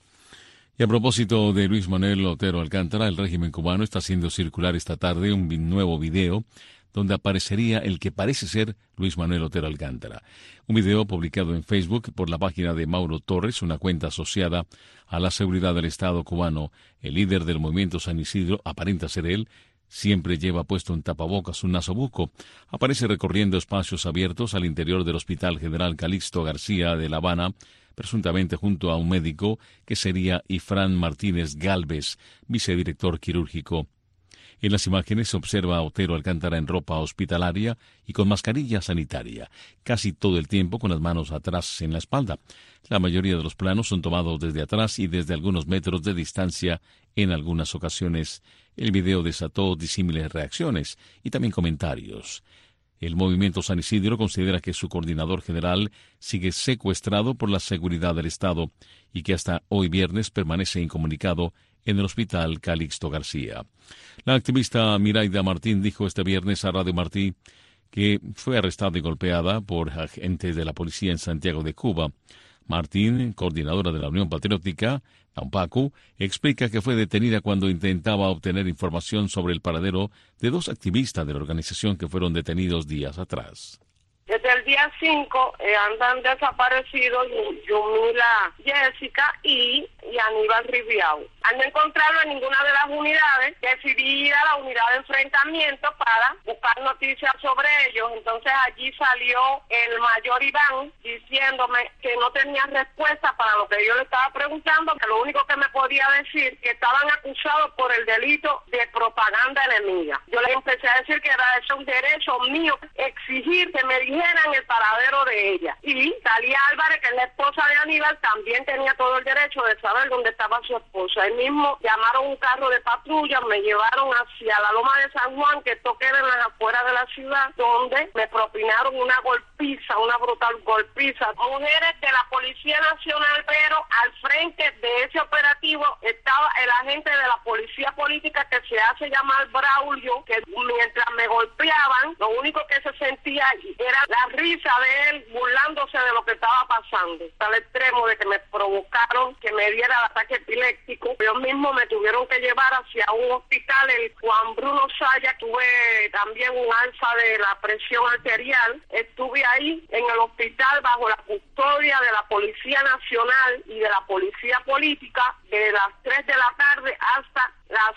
Speaker 2: Y a propósito de Luis Manuel Otero Alcántara, el régimen cubano está haciendo circular esta tarde un nuevo video donde aparecería el que parece ser Luis Manuel Otero Alcántara. Un video publicado en Facebook por la página de Mauro Torres, una cuenta asociada a la seguridad del Estado cubano. El líder del movimiento San Isidro, aparenta ser él, siempre lleva puesto en tapabocas un nasobuco. Aparece recorriendo espacios abiertos al interior del Hospital General Calixto García de La Habana, presuntamente junto a un médico que sería Ifrán Martínez Gálvez, vicedirector quirúrgico. En las imágenes se observa a Otero Alcántara en ropa hospitalaria y con mascarilla sanitaria, casi todo el tiempo con las manos atrás en la espalda. La mayoría de los planos son tomados desde atrás y desde algunos metros de distancia en algunas ocasiones. El video desató disímiles reacciones y también comentarios. El movimiento San Isidro considera que su coordinador general sigue secuestrado por la seguridad del Estado y que hasta hoy viernes permanece incomunicado en el Hospital Calixto García. La activista Miraida Martín dijo este viernes a Radio Martí que fue arrestada y golpeada por agentes de la policía en Santiago de Cuba. Martín, coordinadora de la Unión Patriótica, la UNPACU, explica que fue detenida cuando intentaba obtener información sobre el paradero de 2 activistas de la organización que fueron detenidos días atrás.
Speaker 23: Desde el día 5 andan desaparecidos Yumila Jessica y Aníbal Riviao. Al no encontrarlo en ninguna de las unidades, decidí ir a la unidad de enfrentamiento para buscar noticias sobre ellos. Entonces allí salió el mayor Iván diciéndome que no tenía respuesta para lo que yo le estaba preguntando, que lo único que me podía decir que estaban acusados por el delito de propaganda enemiga. Yo le empecé a decir que era eso un derecho mío, exigir que me dijeran el paradero de ella. Y Talía Álvarez, que es la esposa de Aníbal, también tenía todo el derecho de saber dónde estaba su esposa. Él mismo llamaron un carro de patrulla, me llevaron hacia la Loma de San Juan, que esto queda en las afueras de la ciudad, donde me propinaron una golpiza, una brutal golpiza. Mujeres de la Policía Nacional, pero al frente de ese operativo estaba el agente de la Policía Política que se hace llamar Braulio, que mientras me golpeaban, lo único que se sentía era la risa de él burlándose de lo que estaba pasando, al extremo de que me provocaron que me diera el ataque epiléptico. Ellos mismos me tuvieron que llevar hacia un hospital, el Juan Bruno Saya. Tuve también un alza de la presión arterial. Estuve ahí en el hospital bajo la custodia de la Policía Nacional y de la Policía Política de las 3 de la tarde hasta las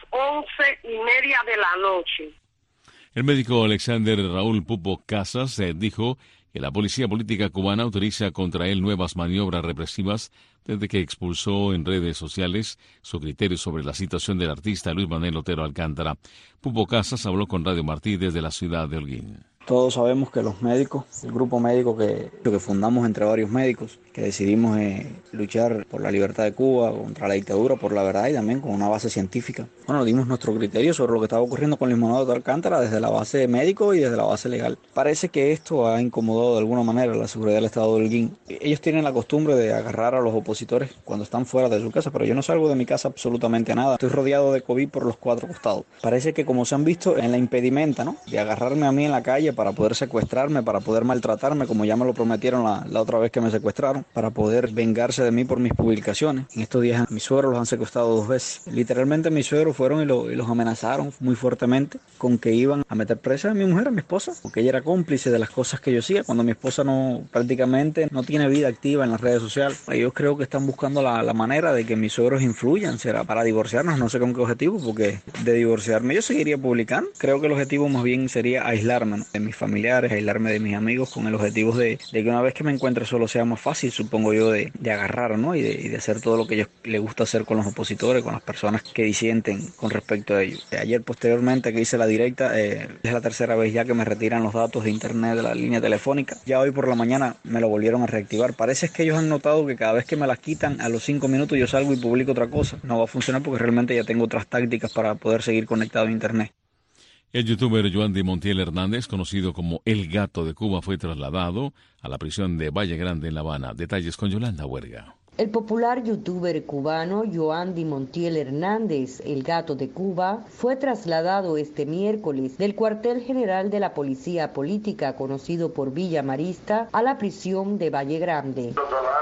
Speaker 23: 11:30 de la noche.
Speaker 2: El médico Alexander Raúl Pupo Casas dijo que la policía política cubana utiliza contra él nuevas maniobras represivas desde que expulsó en redes sociales su criterio sobre la situación del artista Luis Manuel Otero Alcántara. Pupo Casas habló con Radio Martí desde la ciudad de Holguín.
Speaker 3: Todos sabemos que los médicos, el grupo médico que fundamos entre varios médicos, que decidimos luchar por la libertad de Cuba, contra la dictadura, por la verdad y también con una base científica. Bueno, dimos nuestro criterio sobre lo que estaba ocurriendo con Luis Manuel Otero Alcántara desde la base médico y desde la base legal. Parece que esto ha incomodado de alguna manera a la seguridad del Estado de Holguín. Ellos tienen la costumbre de agarrar a los opositores cuando están fuera de su casa, pero yo no salgo de mi casa absolutamente nada. Estoy rodeado de COVID por los 4 costados. Parece que, como se han visto en la impedimenta, ¿no?, de agarrarme a mí en la calle para poder secuestrarme, para poder maltratarme, como ya me lo prometieron la otra vez que me secuestraron, para poder vengarse de mí por mis publicaciones. En estos días a mi suegro los han secuestrado 2 veces. Literalmente mis suegros fueron y los amenazaron muy fuertemente con que iban a meter presa a mi mujer, a mi esposa, porque ella era cómplice de las cosas que yo hacía, cuando mi esposa prácticamente no tiene vida activa en las redes sociales. Ellos creo que están buscando la manera de que mis suegros influyan, será para divorciarnos, no sé con qué objetivo, porque de divorciarme yo seguiría publicando. Creo que el objetivo más bien sería aislarme, ¿no?, de mis familiares, aislarme de mis amigos, con el objetivo de que una vez que me encuentre solo sea más fácil, supongo yo, de agarrar, ¿no?, y de hacer todo lo que a ellos les gusta hacer con los opositores, con las personas que disienten con respecto a ellos. Ayer, posteriormente, que hice la directa, es la 3ª vez ya que me retiran los datos de internet de la línea telefónica. Ya hoy por la mañana me lo volvieron a reactivar. Parece que ellos han notado que cada vez que me las quitan, a los 5 minutos yo salgo y publico otra cosa. No va a funcionar porque realmente ya tengo otras tácticas para poder seguir conectado a internet.
Speaker 2: El youtuber Yoandy Montiel Hernández, conocido como El Gato de Cuba, fue trasladado a la prisión de Valle Grande en La Habana. Detalles con Yolanda Huerga.
Speaker 6: El popular youtuber cubano Yoandy Montiel Hernández, El Gato de Cuba, fue trasladado este miércoles del cuartel general de la Policía Política, conocido por Villa Marista, a la prisión de Valle Grande.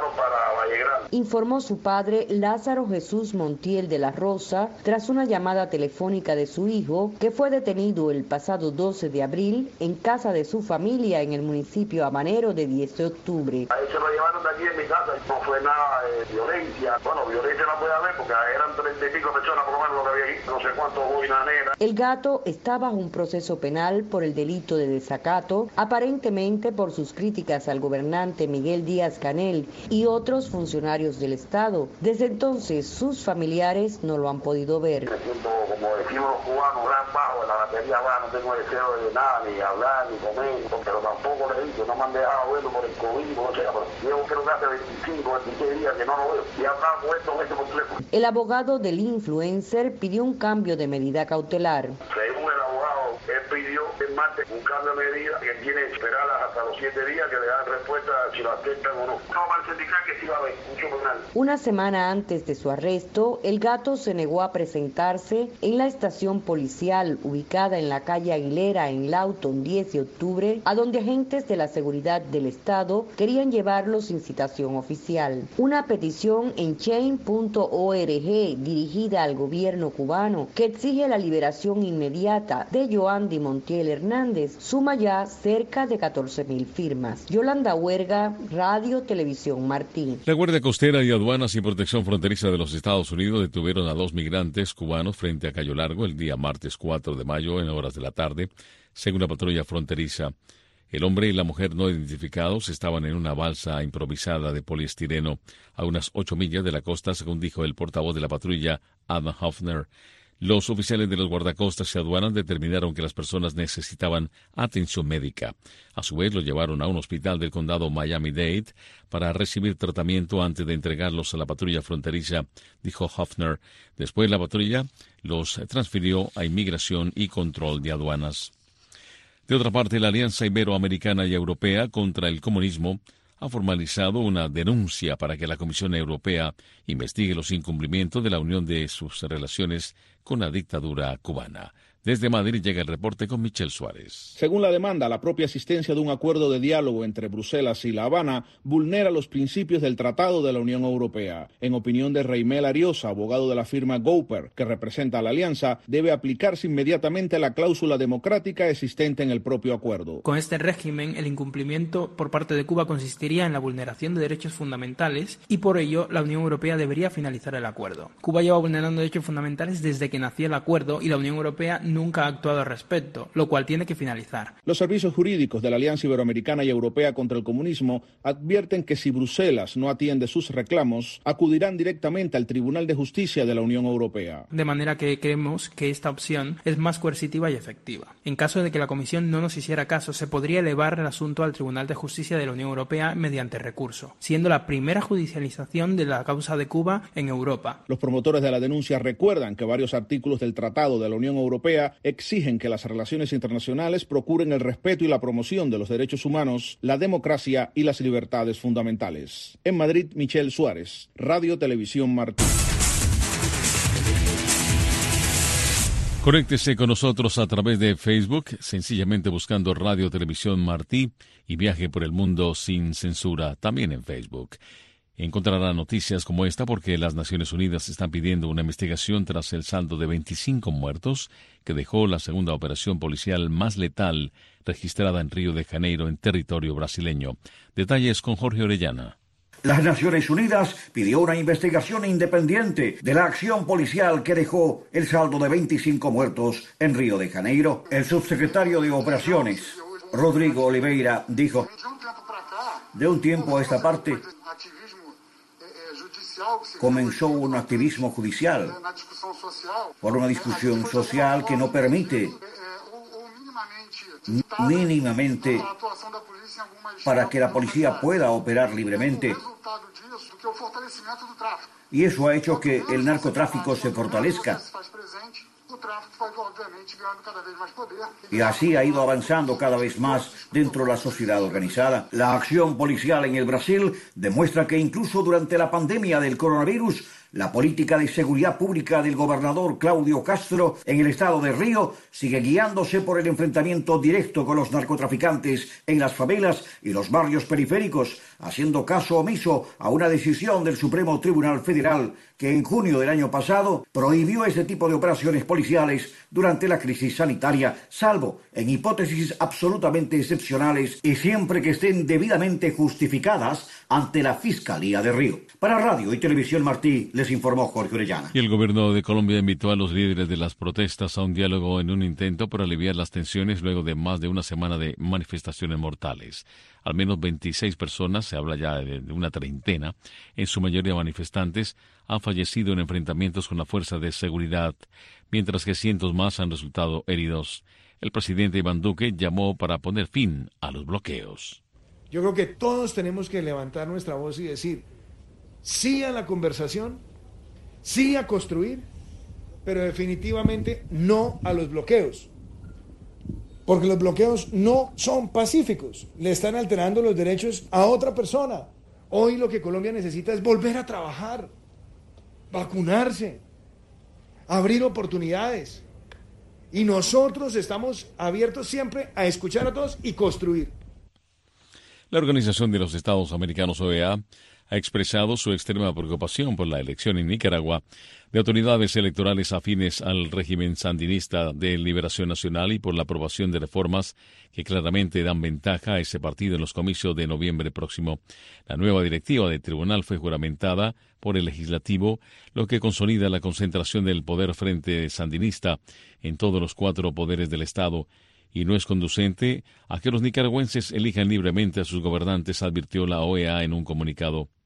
Speaker 6: Informó su padre Lázaro Jesús Montiel de la Rosa tras una llamada telefónica de su hijo, que fue detenido el pasado 12 de abril en casa de su familia en el municipio habanero de 10 de octubre.
Speaker 7: Ahí se lo llevaron de aquí en mi casa, no fue nada de violencia. Bueno, violencia no puede haber porque eran 30 y pico personas por lo menos lo que había aquí, no sé cuántos boinas negras.
Speaker 6: El Gato está bajo un proceso penal por el delito de desacato, aparentemente por sus críticas al gobernante Miguel Díaz-Canel y otros funcionarios del Estado. Desde entonces, sus familiares no lo han podido ver.
Speaker 7: Me siento, como decimos los cubanos, gran bajo en la batería baja, no tengo deseo de nada, ni hablar, ni comer, pero tampoco le digo, no me han dejado verlo por el COVID, no sé, pero llevo creo que hace 25, 26 días que no lo veo, y hablaba con esto por teléfono.
Speaker 6: El abogado del influencer pidió un cambio de medida cautelar.
Speaker 7: Según el abogado, él pidió el martes un cambio de medida que tiene que esperar hasta los 7 días que le dan respuesta si lo aceptan o no. No va a indicar que sí va a haber mucho penal.
Speaker 6: Una semana antes de su arresto, el Gato se negó a presentarse en la estación policial ubicada en la calle Aguilera en Lawton 10 de octubre, a donde agentes de la seguridad del Estado querían llevarlo sin citación oficial. Una petición en Change.org dirigida al gobierno cubano que exige la liberación inmediata de Yoandy Montiel Hernández suma ya cerca de 14,000 firmas. Yolanda Huerga, Radio Televisión Martín.
Speaker 2: La Guardia Costera y Aduanas y Protección Fronteriza de los Estados Unidos detuvieron a 2 migrantes cubanos frente a Cayo Largo el día martes 4 de mayo en horas de la tarde, según la patrulla fronteriza. El hombre y la mujer no identificados estaban en una balsa improvisada de poliestireno a unas 8 millas de la costa, según dijo el portavoz de la patrulla, Adam Hoffner. Los oficiales de los guardacostas y aduanas determinaron que las personas necesitaban atención médica. A su vez, los llevaron a un hospital del condado Miami-Dade para recibir tratamiento antes de entregarlos a la patrulla fronteriza, dijo Hoffner. Después, la patrulla los transfirió a Inmigración y Control de Aduanas. De otra parte, la Alianza Iberoamericana y Europea contra el Comunismo ha formalizado una denuncia para que la Comisión Europea investigue los incumplimientos de la Unión de sus relaciones con la dictadura cubana. Desde Madrid llega el reporte con Michelle Suárez.
Speaker 12: Según la demanda, la propia existencia de un acuerdo de diálogo entre Bruselas y La Habana vulnera los principios del Tratado de la Unión Europea. En opinión de Reimel Ariosa, abogado de la firma Gouper, que representa a la alianza, debe aplicarse inmediatamente la cláusula democrática existente en el propio acuerdo.
Speaker 4: Con este régimen, el incumplimiento por parte de Cuba consistiría en la vulneración de derechos fundamentales y por ello la Unión Europea debería finalizar el acuerdo. Cuba lleva vulnerando derechos fundamentales desde que nació el acuerdo y la Unión Europea nunca ha actuado al respecto, lo cual tiene que finalizar.
Speaker 12: Los servicios jurídicos de la Alianza Iberoamericana y Europea contra el Comunismo advierten que si Bruselas no atiende sus reclamos, acudirán directamente al Tribunal de Justicia de la Unión Europea.
Speaker 4: De manera que creemos que esta opción es más coercitiva y efectiva. En caso de que la Comisión no nos hiciera caso, se podría elevar el asunto al Tribunal de Justicia de la Unión Europea mediante recurso, siendo la primera judicialización de la causa de Cuba en Europa.
Speaker 12: Los promotores de la denuncia recuerdan que varios artículos del Tratado de la Unión Europea exigen que las relaciones internacionales procuren el respeto y la promoción de los derechos humanos, la democracia y las libertades fundamentales. En Madrid, Michelle Suárez, Radio Televisión Martí.
Speaker 2: Conéctese con nosotros a través de Facebook, sencillamente buscando Radio Televisión Martí, y viaje por el mundo sin censura, también en Facebook. Encontrará noticias como esta porque las Naciones Unidas están pidiendo una investigación tras el saldo de 25 muertos que dejó la segunda operación policial más letal registrada en Río de Janeiro, en territorio brasileño. Detalles con Jorge Orellana.
Speaker 5: Las Naciones Unidas pidió una investigación independiente de la acción policial que dejó el saldo de 25 muertos en Río de Janeiro. El subsecretario de Operaciones, Rodrigo Oliveira, dijo: de un tiempo a esta parte comenzó un activismo judicial por una discusión social que no permite mínimamente para que la policía pueda operar libremente. Y eso ha hecho que el narcotráfico se fortalezca. Y así ha ido avanzando cada vez más dentro de la sociedad organizada. La acción policial en el Brasil demuestra que incluso durante la pandemia del coronavirus, la política de seguridad pública del gobernador Cláudio Castro en el estado de Río sigue guiándose por el enfrentamiento directo con los narcotraficantes en las favelas y los barrios periféricos, haciendo caso omiso a una decisión del Supremo Tribunal Federal que en junio del año pasado prohibió ese tipo de operaciones policiales durante la crisis sanitaria, salvo en hipótesis absolutamente excepcionales y siempre que estén debidamente justificadas ante la Fiscalía de Río. Para Radio y Televisión Martí, les informó Jorge Orellana.
Speaker 2: Y el gobierno de Colombia invitó a los líderes de las protestas a un diálogo en un intento por aliviar las tensiones luego de más de una semana de manifestaciones mortales. Al menos 26 personas, se habla ya de una treintena, en su mayoría manifestantes, han fallecido en enfrentamientos con la fuerza de seguridad, mientras que cientos más han resultado heridos. El presidente Iván Duque llamó para poner fin a los bloqueos.
Speaker 8: Yo creo que todos tenemos que levantar nuestra voz y decir sí a la conversación, sí a construir, pero definitivamente no a los bloqueos. Porque los bloqueos no son pacíficos, le están alterando los derechos a otra persona. Hoy lo que Colombia necesita es volver a trabajar, vacunarse, abrir oportunidades. Y nosotros estamos abiertos siempre a escuchar a todos y construir.
Speaker 2: La Organización de los Estados Americanos, OEA, ha expresado su extrema preocupación por la elección en Nicaragua de autoridades electorales afines al régimen sandinista de Liberación Nacional y por la aprobación de reformas que claramente dan ventaja a ese partido en los comicios de noviembre próximo. La nueva directiva del tribunal fue juramentada por el legislativo, lo que consolida la concentración del poder frente sandinista en todos los 4 poderes del Estado y no es conducente a que los nicaragüenses elijan libremente a sus gobernantes, advirtió la OEA en un comunicado.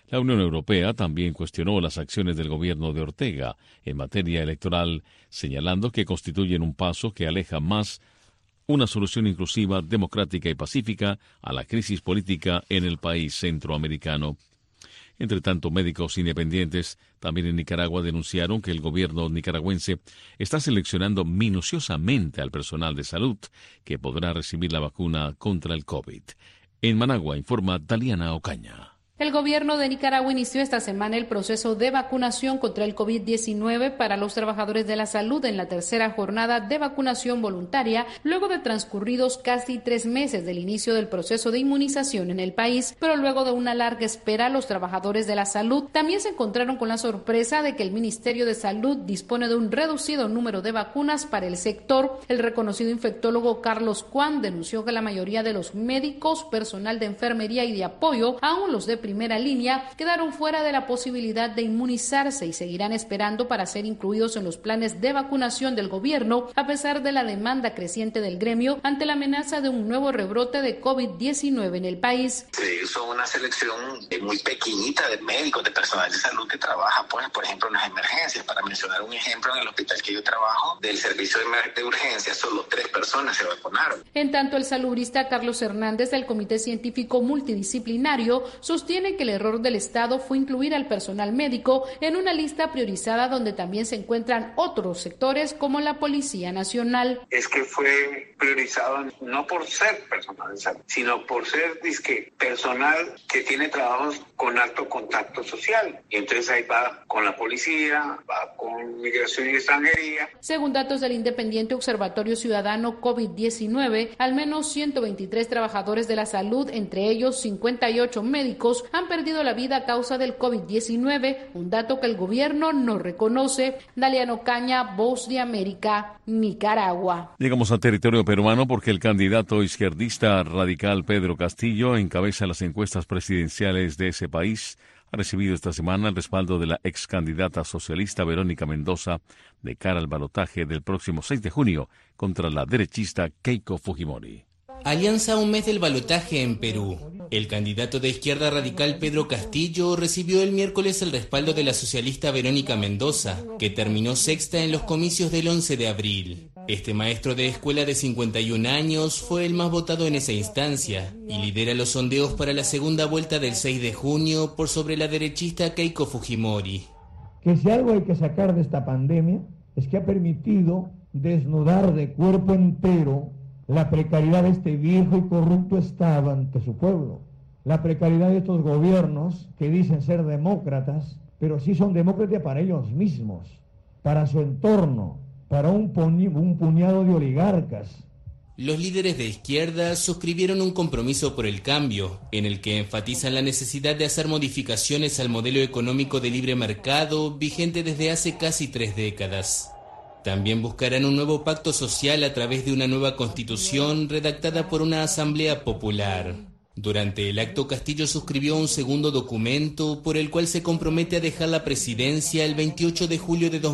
Speaker 2: La Unión Europea también cuestionó las acciones del gobierno de Ortega en materia electoral, señalando que constituyen un paso que aleja más una solución inclusiva, democrática y pacífica a la crisis política en el país centroamericano. Entre tanto, médicos independientes también en Nicaragua denunciaron que el gobierno nicaragüense está seleccionando minuciosamente al personal de salud que podrá recibir la vacuna contra el COVID. En Managua informa Daliana Ocaña.
Speaker 9: El gobierno de Nicaragua inició esta semana el proceso de vacunación contra el COVID-19 para los trabajadores de la salud en la tercera jornada de vacunación voluntaria, luego de transcurridos casi 3 meses del inicio del proceso de inmunización en el país. Pero luego de una larga espera, los trabajadores de la salud también se encontraron con la sorpresa de que el Ministerio de Salud dispone de un reducido número de vacunas para el sector. El reconocido infectólogo Carlos Cuán denunció que la mayoría de los médicos, personal de enfermería y de apoyo, aún los de primera línea, quedaron fuera de la posibilidad de inmunizarse y seguirán esperando para ser incluidos en los planes de vacunación del gobierno, a pesar de la demanda creciente del gremio ante la amenaza de un nuevo rebrote de COVID-19 en el país.
Speaker 10: Se hizo una selección muy pequeñita de médicos, de personal de salud que trabaja, pues, por ejemplo, en las emergencias. Para mencionar un ejemplo, en el hospital que yo trabajo, del servicio de urgencia, solo 3 personas se vacunaron.
Speaker 9: En tanto, el salubrista Carlos Hernández del Comité Científico Multidisciplinario sostiene que el error del Estado fue incluir al personal médico en una lista priorizada donde también se encuentran otros sectores como la Policía Nacional.
Speaker 11: Es que fue priorizado no por ser personal de salud, sino por ser personal que tiene trabajos con alto contacto social. Y entonces ahí va con la policía, va con migración y extranjería.
Speaker 9: Según datos del Independiente Observatorio Ciudadano COVID-19, al menos 123 trabajadores de la salud, entre ellos 58 médicos, han perdido la vida a causa del COVID-19, un dato que el gobierno no reconoce. Daliana Ocaña, Voz de América, Nicaragua.
Speaker 2: Llegamos al territorio peruano porque el candidato izquierdista radical Pedro Castillo encabeza las encuestas presidenciales de ese país. Ha recibido esta semana el respaldo de la ex candidata socialista Verónica Mendoza de cara al balotaje del próximo 6 de junio contra la derechista Keiko Fujimori.
Speaker 24: Alianza a un mes del balotaje en Perú. El candidato de izquierda radical Pedro Castillo recibió el miércoles el respaldo de la socialista Verónica Mendoza, que terminó sexta en los comicios del 11 de abril. Este maestro de escuela de 51 años fue el más votado en esa instancia y lidera los sondeos para la segunda vuelta del 6 de junio por sobre la derechista Keiko Fujimori.
Speaker 25: Que si algo hay que sacar de esta pandemia es que ha permitido desnudar de cuerpo entero la precariedad de este viejo y corrupto Estado ante su pueblo, la precariedad de estos gobiernos que dicen ser demócratas, pero sí son demócratas para ellos mismos, para su entorno, para un puñado de oligarcas.
Speaker 24: Los líderes de izquierda suscribieron un compromiso por el cambio, en el que enfatizan la necesidad de hacer modificaciones al modelo económico de libre mercado vigente desde hace casi 3 décadas. También buscarán un nuevo pacto social a través de una nueva constitución redactada por una asamblea popular. Durante el acto, Castillo suscribió un segundo documento por el cual se compromete a dejar la presidencia el 28 de julio de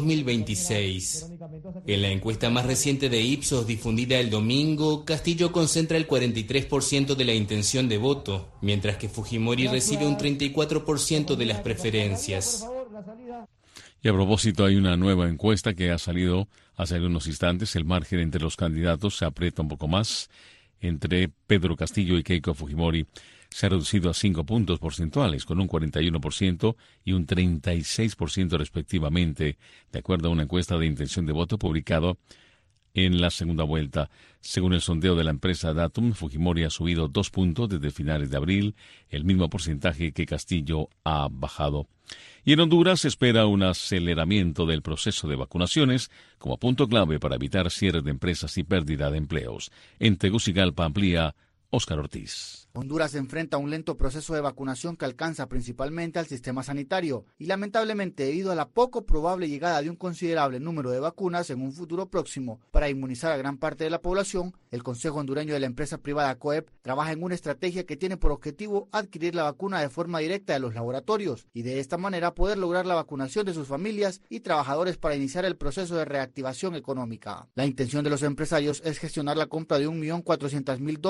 Speaker 24: 2026. En la encuesta más reciente de Ipsos difundida el domingo, Castillo concentra el 43% de la intención de voto, mientras que Fujimori recibe un 34% de las preferencias.
Speaker 2: Y a propósito, hay una nueva encuesta que ha salido hace algunos instantes. El margen entre los candidatos se aprieta un poco más. Entre Pedro Castillo y Keiko Fujimori se ha reducido a 5 puntos porcentuales, con un 41% y un 36% respectivamente, de acuerdo a una encuesta de intención de voto publicado en la segunda vuelta. Según el sondeo de la empresa Datum, Fujimori ha subido 2 puntos desde finales de abril, el mismo porcentaje que Castillo ha bajado. Y en Honduras se espera un aceleramiento del proceso de vacunaciones como punto clave para evitar cierre de empresas y pérdida de empleos. En Tegucigalpa amplía Óscar Ortiz.
Speaker 26: Honduras enfrenta un lento proceso de vacunación que alcanza principalmente al sistema sanitario y lamentablemente debido a la poco probable llegada de un considerable número de vacunas en un futuro próximo para inmunizar a gran parte de la población, el Consejo Hondureño de la empresa privada COEP trabaja en una estrategia que tiene por objetivo adquirir la vacuna de forma directa de los laboratorios y de esta manera poder lograr la vacunación de sus familias y trabajadores para iniciar el proceso de reactivación económica. La intención de los empresarios es gestionar la compra de 1.400.000 dosis que se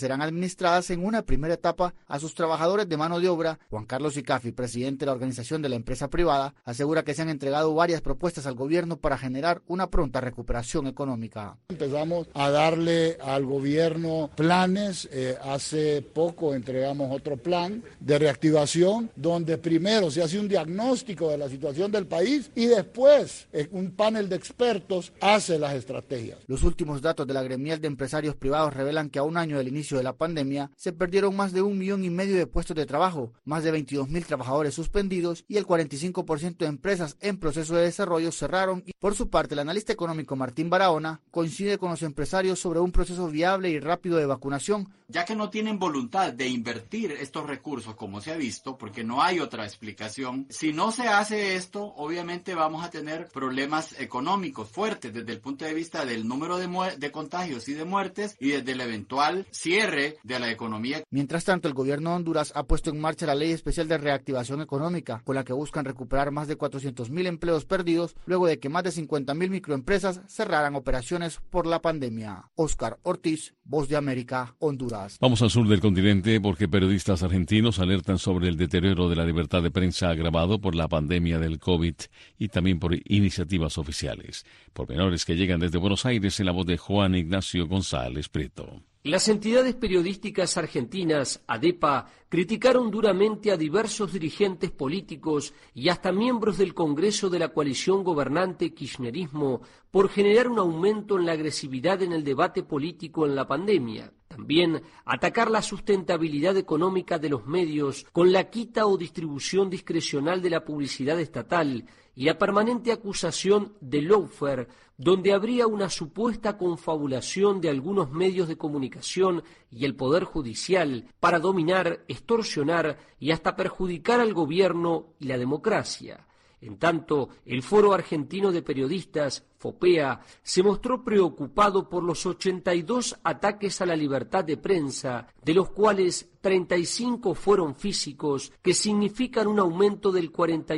Speaker 26: serán administradas en una primera etapa a sus trabajadores de mano de obra. Juan Carlos Icafi, presidente de la organización de la empresa privada, asegura que se han entregado varias propuestas al gobierno para generar una pronta recuperación económica.
Speaker 13: Empezamos a darle al gobierno planes. Hace poco entregamos otro plan de reactivación donde primero se hace un diagnóstico de la situación del país y después un panel de expertos hace las estrategias.
Speaker 26: Los últimos datos de la gremial de empresarios privados revelan que a un año del inicio de la pandemia se perdieron más de 1,5 millones de puestos de trabajo, más de 22,000 trabajadores suspendidos y el 45% de empresas en proceso de desarrollo cerraron. Por su parte, el analista económico Martín Barahona coincide con los empresarios sobre un proceso viable y rápido de vacunación.
Speaker 14: Ya que no tienen voluntad de invertir estos recursos como se ha visto, porque no hay otra explicación, si no se hace esto, obviamente vamos a tener problemas económicos fuertes desde el punto de vista del número de contagios y de muertes y desde el eventual cierre de la economía.
Speaker 26: Mientras tanto, el gobierno de Honduras ha puesto en marcha la Ley Especial de Reactivación Económica, con la que buscan recuperar más de 400,000 empleos perdidos luego de que más de 50,000 microempresas cerraran operaciones por la pandemia. Oscar Ortiz, Voz de América, Honduras.
Speaker 2: Vamos al sur del continente porque periodistas argentinos alertan sobre el deterioro de la libertad de prensa agravado por la pandemia del COVID y también por iniciativas oficiales. Pormenores que llegan desde Buenos Aires en la voz de Juan Ignacio González Prieto.
Speaker 15: Las entidades periodísticas argentinas, ADEPA, criticaron duramente a diversos dirigentes políticos y hasta miembros del Congreso de la coalición gobernante kirchnerismo por generar un aumento en la agresividad en el debate político en la pandemia. También atacar la sustentabilidad económica de los medios con la quita o distribución discrecional de la publicidad estatal y la permanente acusación de lawfare, donde habría una supuesta confabulación de algunos medios de comunicación y el Poder Judicial para dominar, extorsionar y hasta perjudicar al gobierno y la democracia. En tanto, el Foro Argentino de Periodistas, FOPEA, se mostró preocupado por los 82 ataques a la libertad de prensa, de los cuales 35 fueron físicos, que significan un aumento del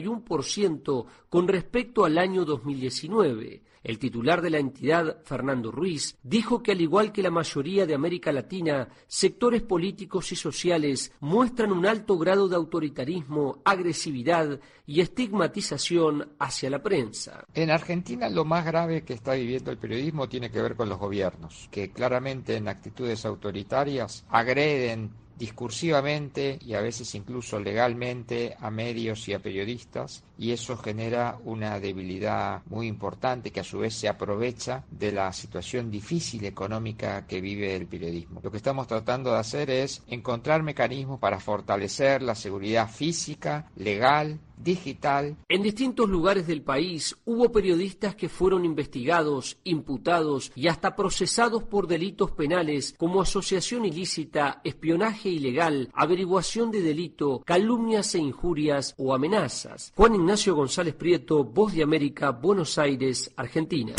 Speaker 15: 41% con respecto al año 2019. El titular de la entidad, Fernando Ruiz, dijo que al igual que la mayoría de América Latina, sectores políticos y sociales muestran un alto grado de autoritarismo, agresividad y estigmatización hacia la prensa.
Speaker 16: En Argentina lo más grave que está viviendo el periodismo tiene que ver con los gobiernos, que claramente en actitudes autoritarias agreden discursivamente y a veces incluso legalmente a medios y a periodistas, y eso genera una debilidad muy importante que a su vez se aprovecha de la situación difícil económica que vive el periodismo. Lo que estamos tratando de hacer es encontrar mecanismos para fortalecer la seguridad física, legal, digital.
Speaker 15: En distintos lugares del país hubo periodistas que fueron investigados, imputados y hasta procesados por delitos penales como asociación ilícita, espionaje ilegal, averiguación de delito, calumnias e injurias o amenazas. Juan Ignacio González Prieto, Voz de América, Buenos Aires, Argentina.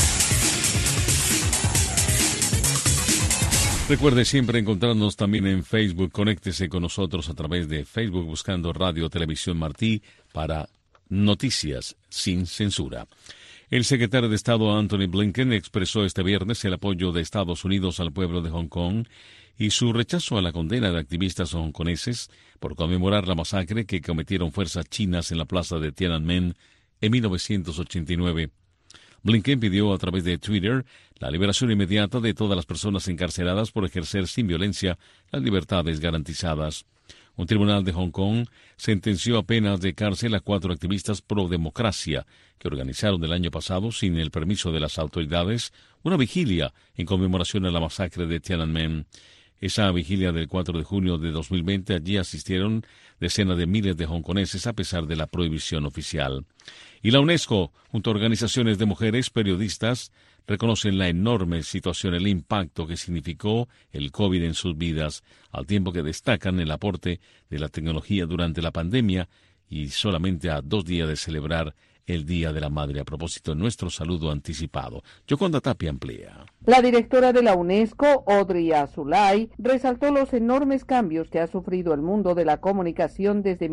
Speaker 2: Recuerde siempre encontrarnos también en Facebook. Conéctese con nosotros a través de Facebook buscando Radio Televisión Martí para noticias sin censura. El secretario de Estado Antony Blinken expresó este viernes el apoyo de Estados Unidos al pueblo de Hong Kong y su rechazo a la condena de activistas hongkoneses por conmemorar la masacre que cometieron fuerzas chinas en la plaza de Tiananmen en 1989. Blinken pidió a través de Twitter la liberación inmediata de todas las personas encarceladas por ejercer sin violencia las libertades garantizadas. Un tribunal de Hong Kong sentenció a penas de cárcel a 4 activistas pro democracia que organizaron el año pasado, sin el permiso de las autoridades, una vigilia en conmemoración a la masacre de Tiananmen. Esa vigilia del 4 de junio de 2020, allí asistieron decenas de miles de hongkoneses a pesar de la prohibición oficial. Y la UNESCO, junto a organizaciones de mujeres periodistas, reconocen la enorme situación, el impacto que significó el COVID en sus vidas, al tiempo que destacan el aporte de la tecnología durante la pandemia y solamente a 2 días de celebrar el Día de la Madre. A propósito, nuestro saludo anticipado. Yoconda Tapia amplía.
Speaker 1: La directora de la UNESCO, Audrey Azoulay, resaltó los enormes cambios que ha sufrido el mundo de la comunicación desde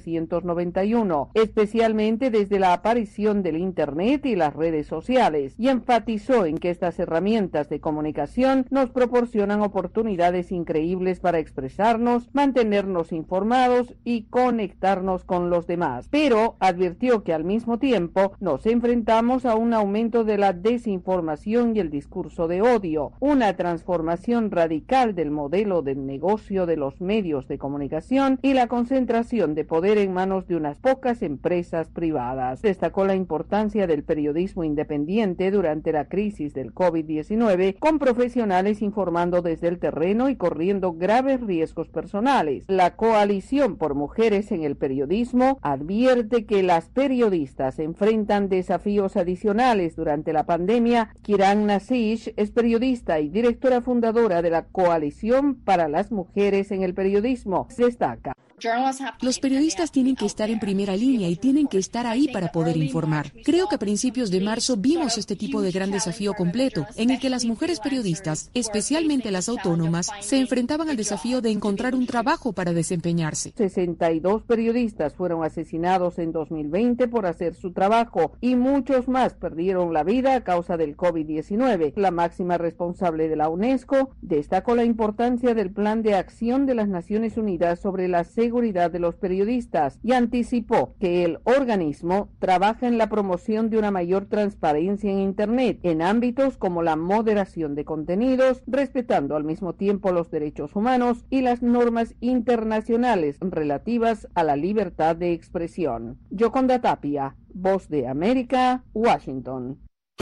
Speaker 1: 1991, especialmente desde la aparición del Internet y las redes sociales, y enfatizó en que estas herramientas de comunicación nos proporcionan oportunidades increíbles para expresarnos, mantenernos informados y conectarnos con los demás. Pero advirtió que al mismo tiempo nos enfrentamos a un aumento de la desinformación y el discurso de odio, una transformación radical del modelo de negocio de los medios de comunicación y la concentración de poder en manos de unas pocas empresas privadas. Destacó la importancia del periodismo independiente durante la crisis del COVID-19, con profesionales informando desde el terreno y corriendo graves riesgos personales. La Coalición por Mujeres en el Periodismo advierte que las periodistas enfrentan desafíos adicionales durante la pandemia. Kiran Nasish es periodista y directora fundadora de la Coalición para las Mujeres en el Periodismo. Destaca:
Speaker 17: los periodistas tienen que estar en primera línea y tienen que estar ahí para poder informar. Creo que a principios de marzo vimos este tipo de gran desafío completo, en el que las mujeres periodistas, especialmente las autónomas, se enfrentaban al desafío de encontrar un trabajo para desempeñarse.
Speaker 1: 62 periodistas fueron asesinados en 2020 por hacer su trabajo y muchos más perdieron la vida a causa del COVID-19. La máxima responsable de la UNESCO destacó la importancia del Plan de Acción de las Naciones Unidas sobre la seguridad de los periodistas y anticipó que el organismo trabaja en la promoción de una mayor transparencia en Internet en ámbitos como la moderación de contenidos, respetando al mismo tiempo los derechos humanos y las normas internacionales relativas a la libertad de expresión. Yoconda Tapia, Voz de América, Washington.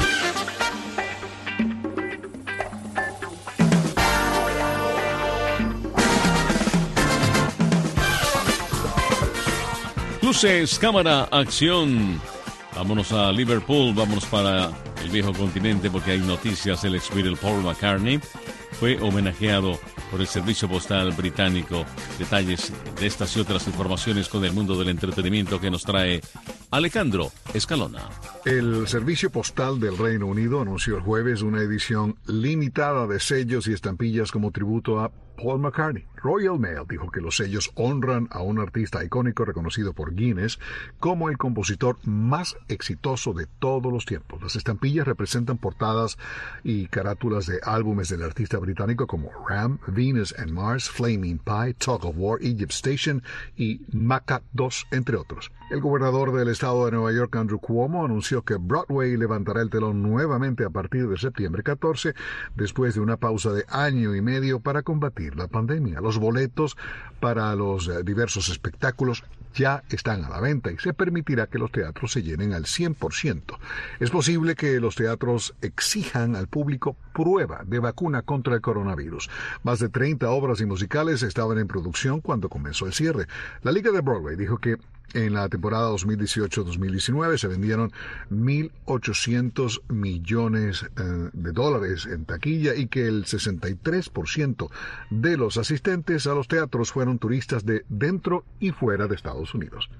Speaker 2: Luces, cámara, acción. Vámonos a Liverpool, vámonos para el viejo continente porque hay noticias. El ex Beatle Paul McCartney fue homenajeado por el Servicio Postal Británico. Detalles de estas y otras informaciones con el mundo del entretenimiento que nos trae Alejandro Escalona.
Speaker 18: El Servicio Postal del Reino Unido anunció el jueves una edición limitada de sellos y estampillas como tributo a Paul McCartney. Royal Mail dijo que los sellos honran a un artista icónico reconocido por Guinness como el compositor más exitoso de todos los tiempos. Las estampillas representan portadas y carátulas de álbumes del artista británico como Ram, Venus and Mars, Flaming Pie, Tug of War, Egypt Station y Maca 2, entre otros. El gobernador del estado de Nueva York, Andrew Cuomo, anunció que Broadway levantará el telón nuevamente a partir de septiembre 14, después de una pausa de año y medio para combatir la pandemia. Los boletos para los diversos espectáculos ya están a la venta y se permitirá que los teatros se llenen al 100%. Es posible que los teatros exijan al público prueba de vacuna contra el coronavirus. Más de 30 obras y musicales estaban en producción cuando comenzó el cierre. La Liga de Broadway dijo que en la temporada 2018-2019 se vendieron 1.800 millones de dólares en taquilla y que el 63% de los asistentes a los teatros fueron turistas de dentro y fuera de Estados Unidos.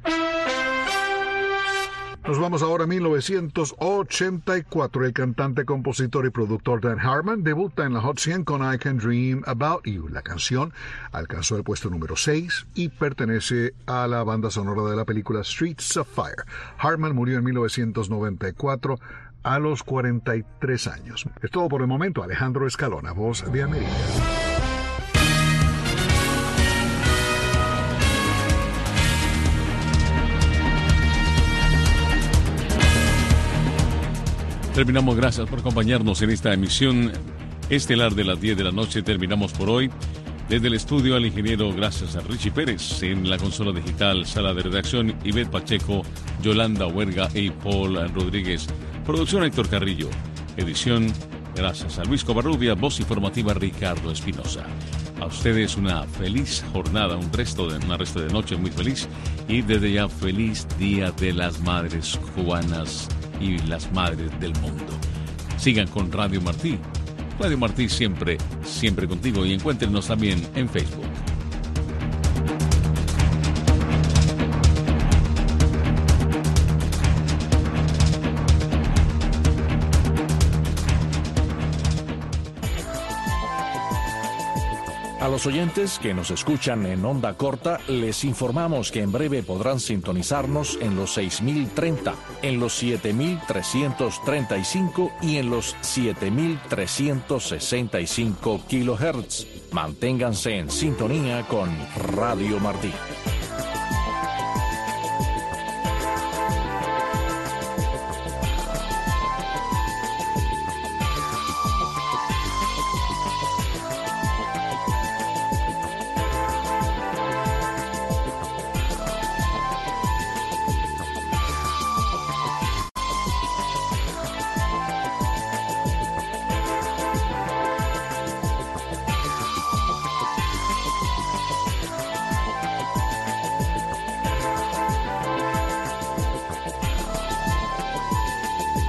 Speaker 18: Nos vamos ahora a 1984. El cantante, compositor y productor Dan Hartman debuta en la Hot 100 con I Can Dream About You. La canción alcanzó el puesto número 6 y pertenece a la banda sonora de la película Streets of Fire. Hartman murió en 1994 a los 43 años. Es todo por el momento. Alejandro Escalona, Voz de América.
Speaker 2: Terminamos, gracias por acompañarnos en esta emisión estelar de las 10 de la noche. Terminamos por hoy. Desde el estudio al ingeniero, gracias a Richie Pérez. En la consola digital, sala de redacción, Ivette Pacheco, Yolanda Huerga y Paul Rodríguez. Producción, Héctor Carrillo. Edición, gracias a Luis Covarrubia. Voz informativa, Ricardo Espinosa. A ustedes una feliz jornada, un resto de noche muy feliz. Y desde ya, feliz Día de las Madres Cubanas y las madres del mundo. Sigan con Radio Martí. Radio Martí siempre contigo, y encuéntrenos también en Facebook.
Speaker 3: los oyentes que nos escuchan en onda corta, les informamos que en breve podrán sintonizarnos en los 6030, en los 7335 y en los 7365 kilohertz. Manténganse en sintonía con Radio Martí.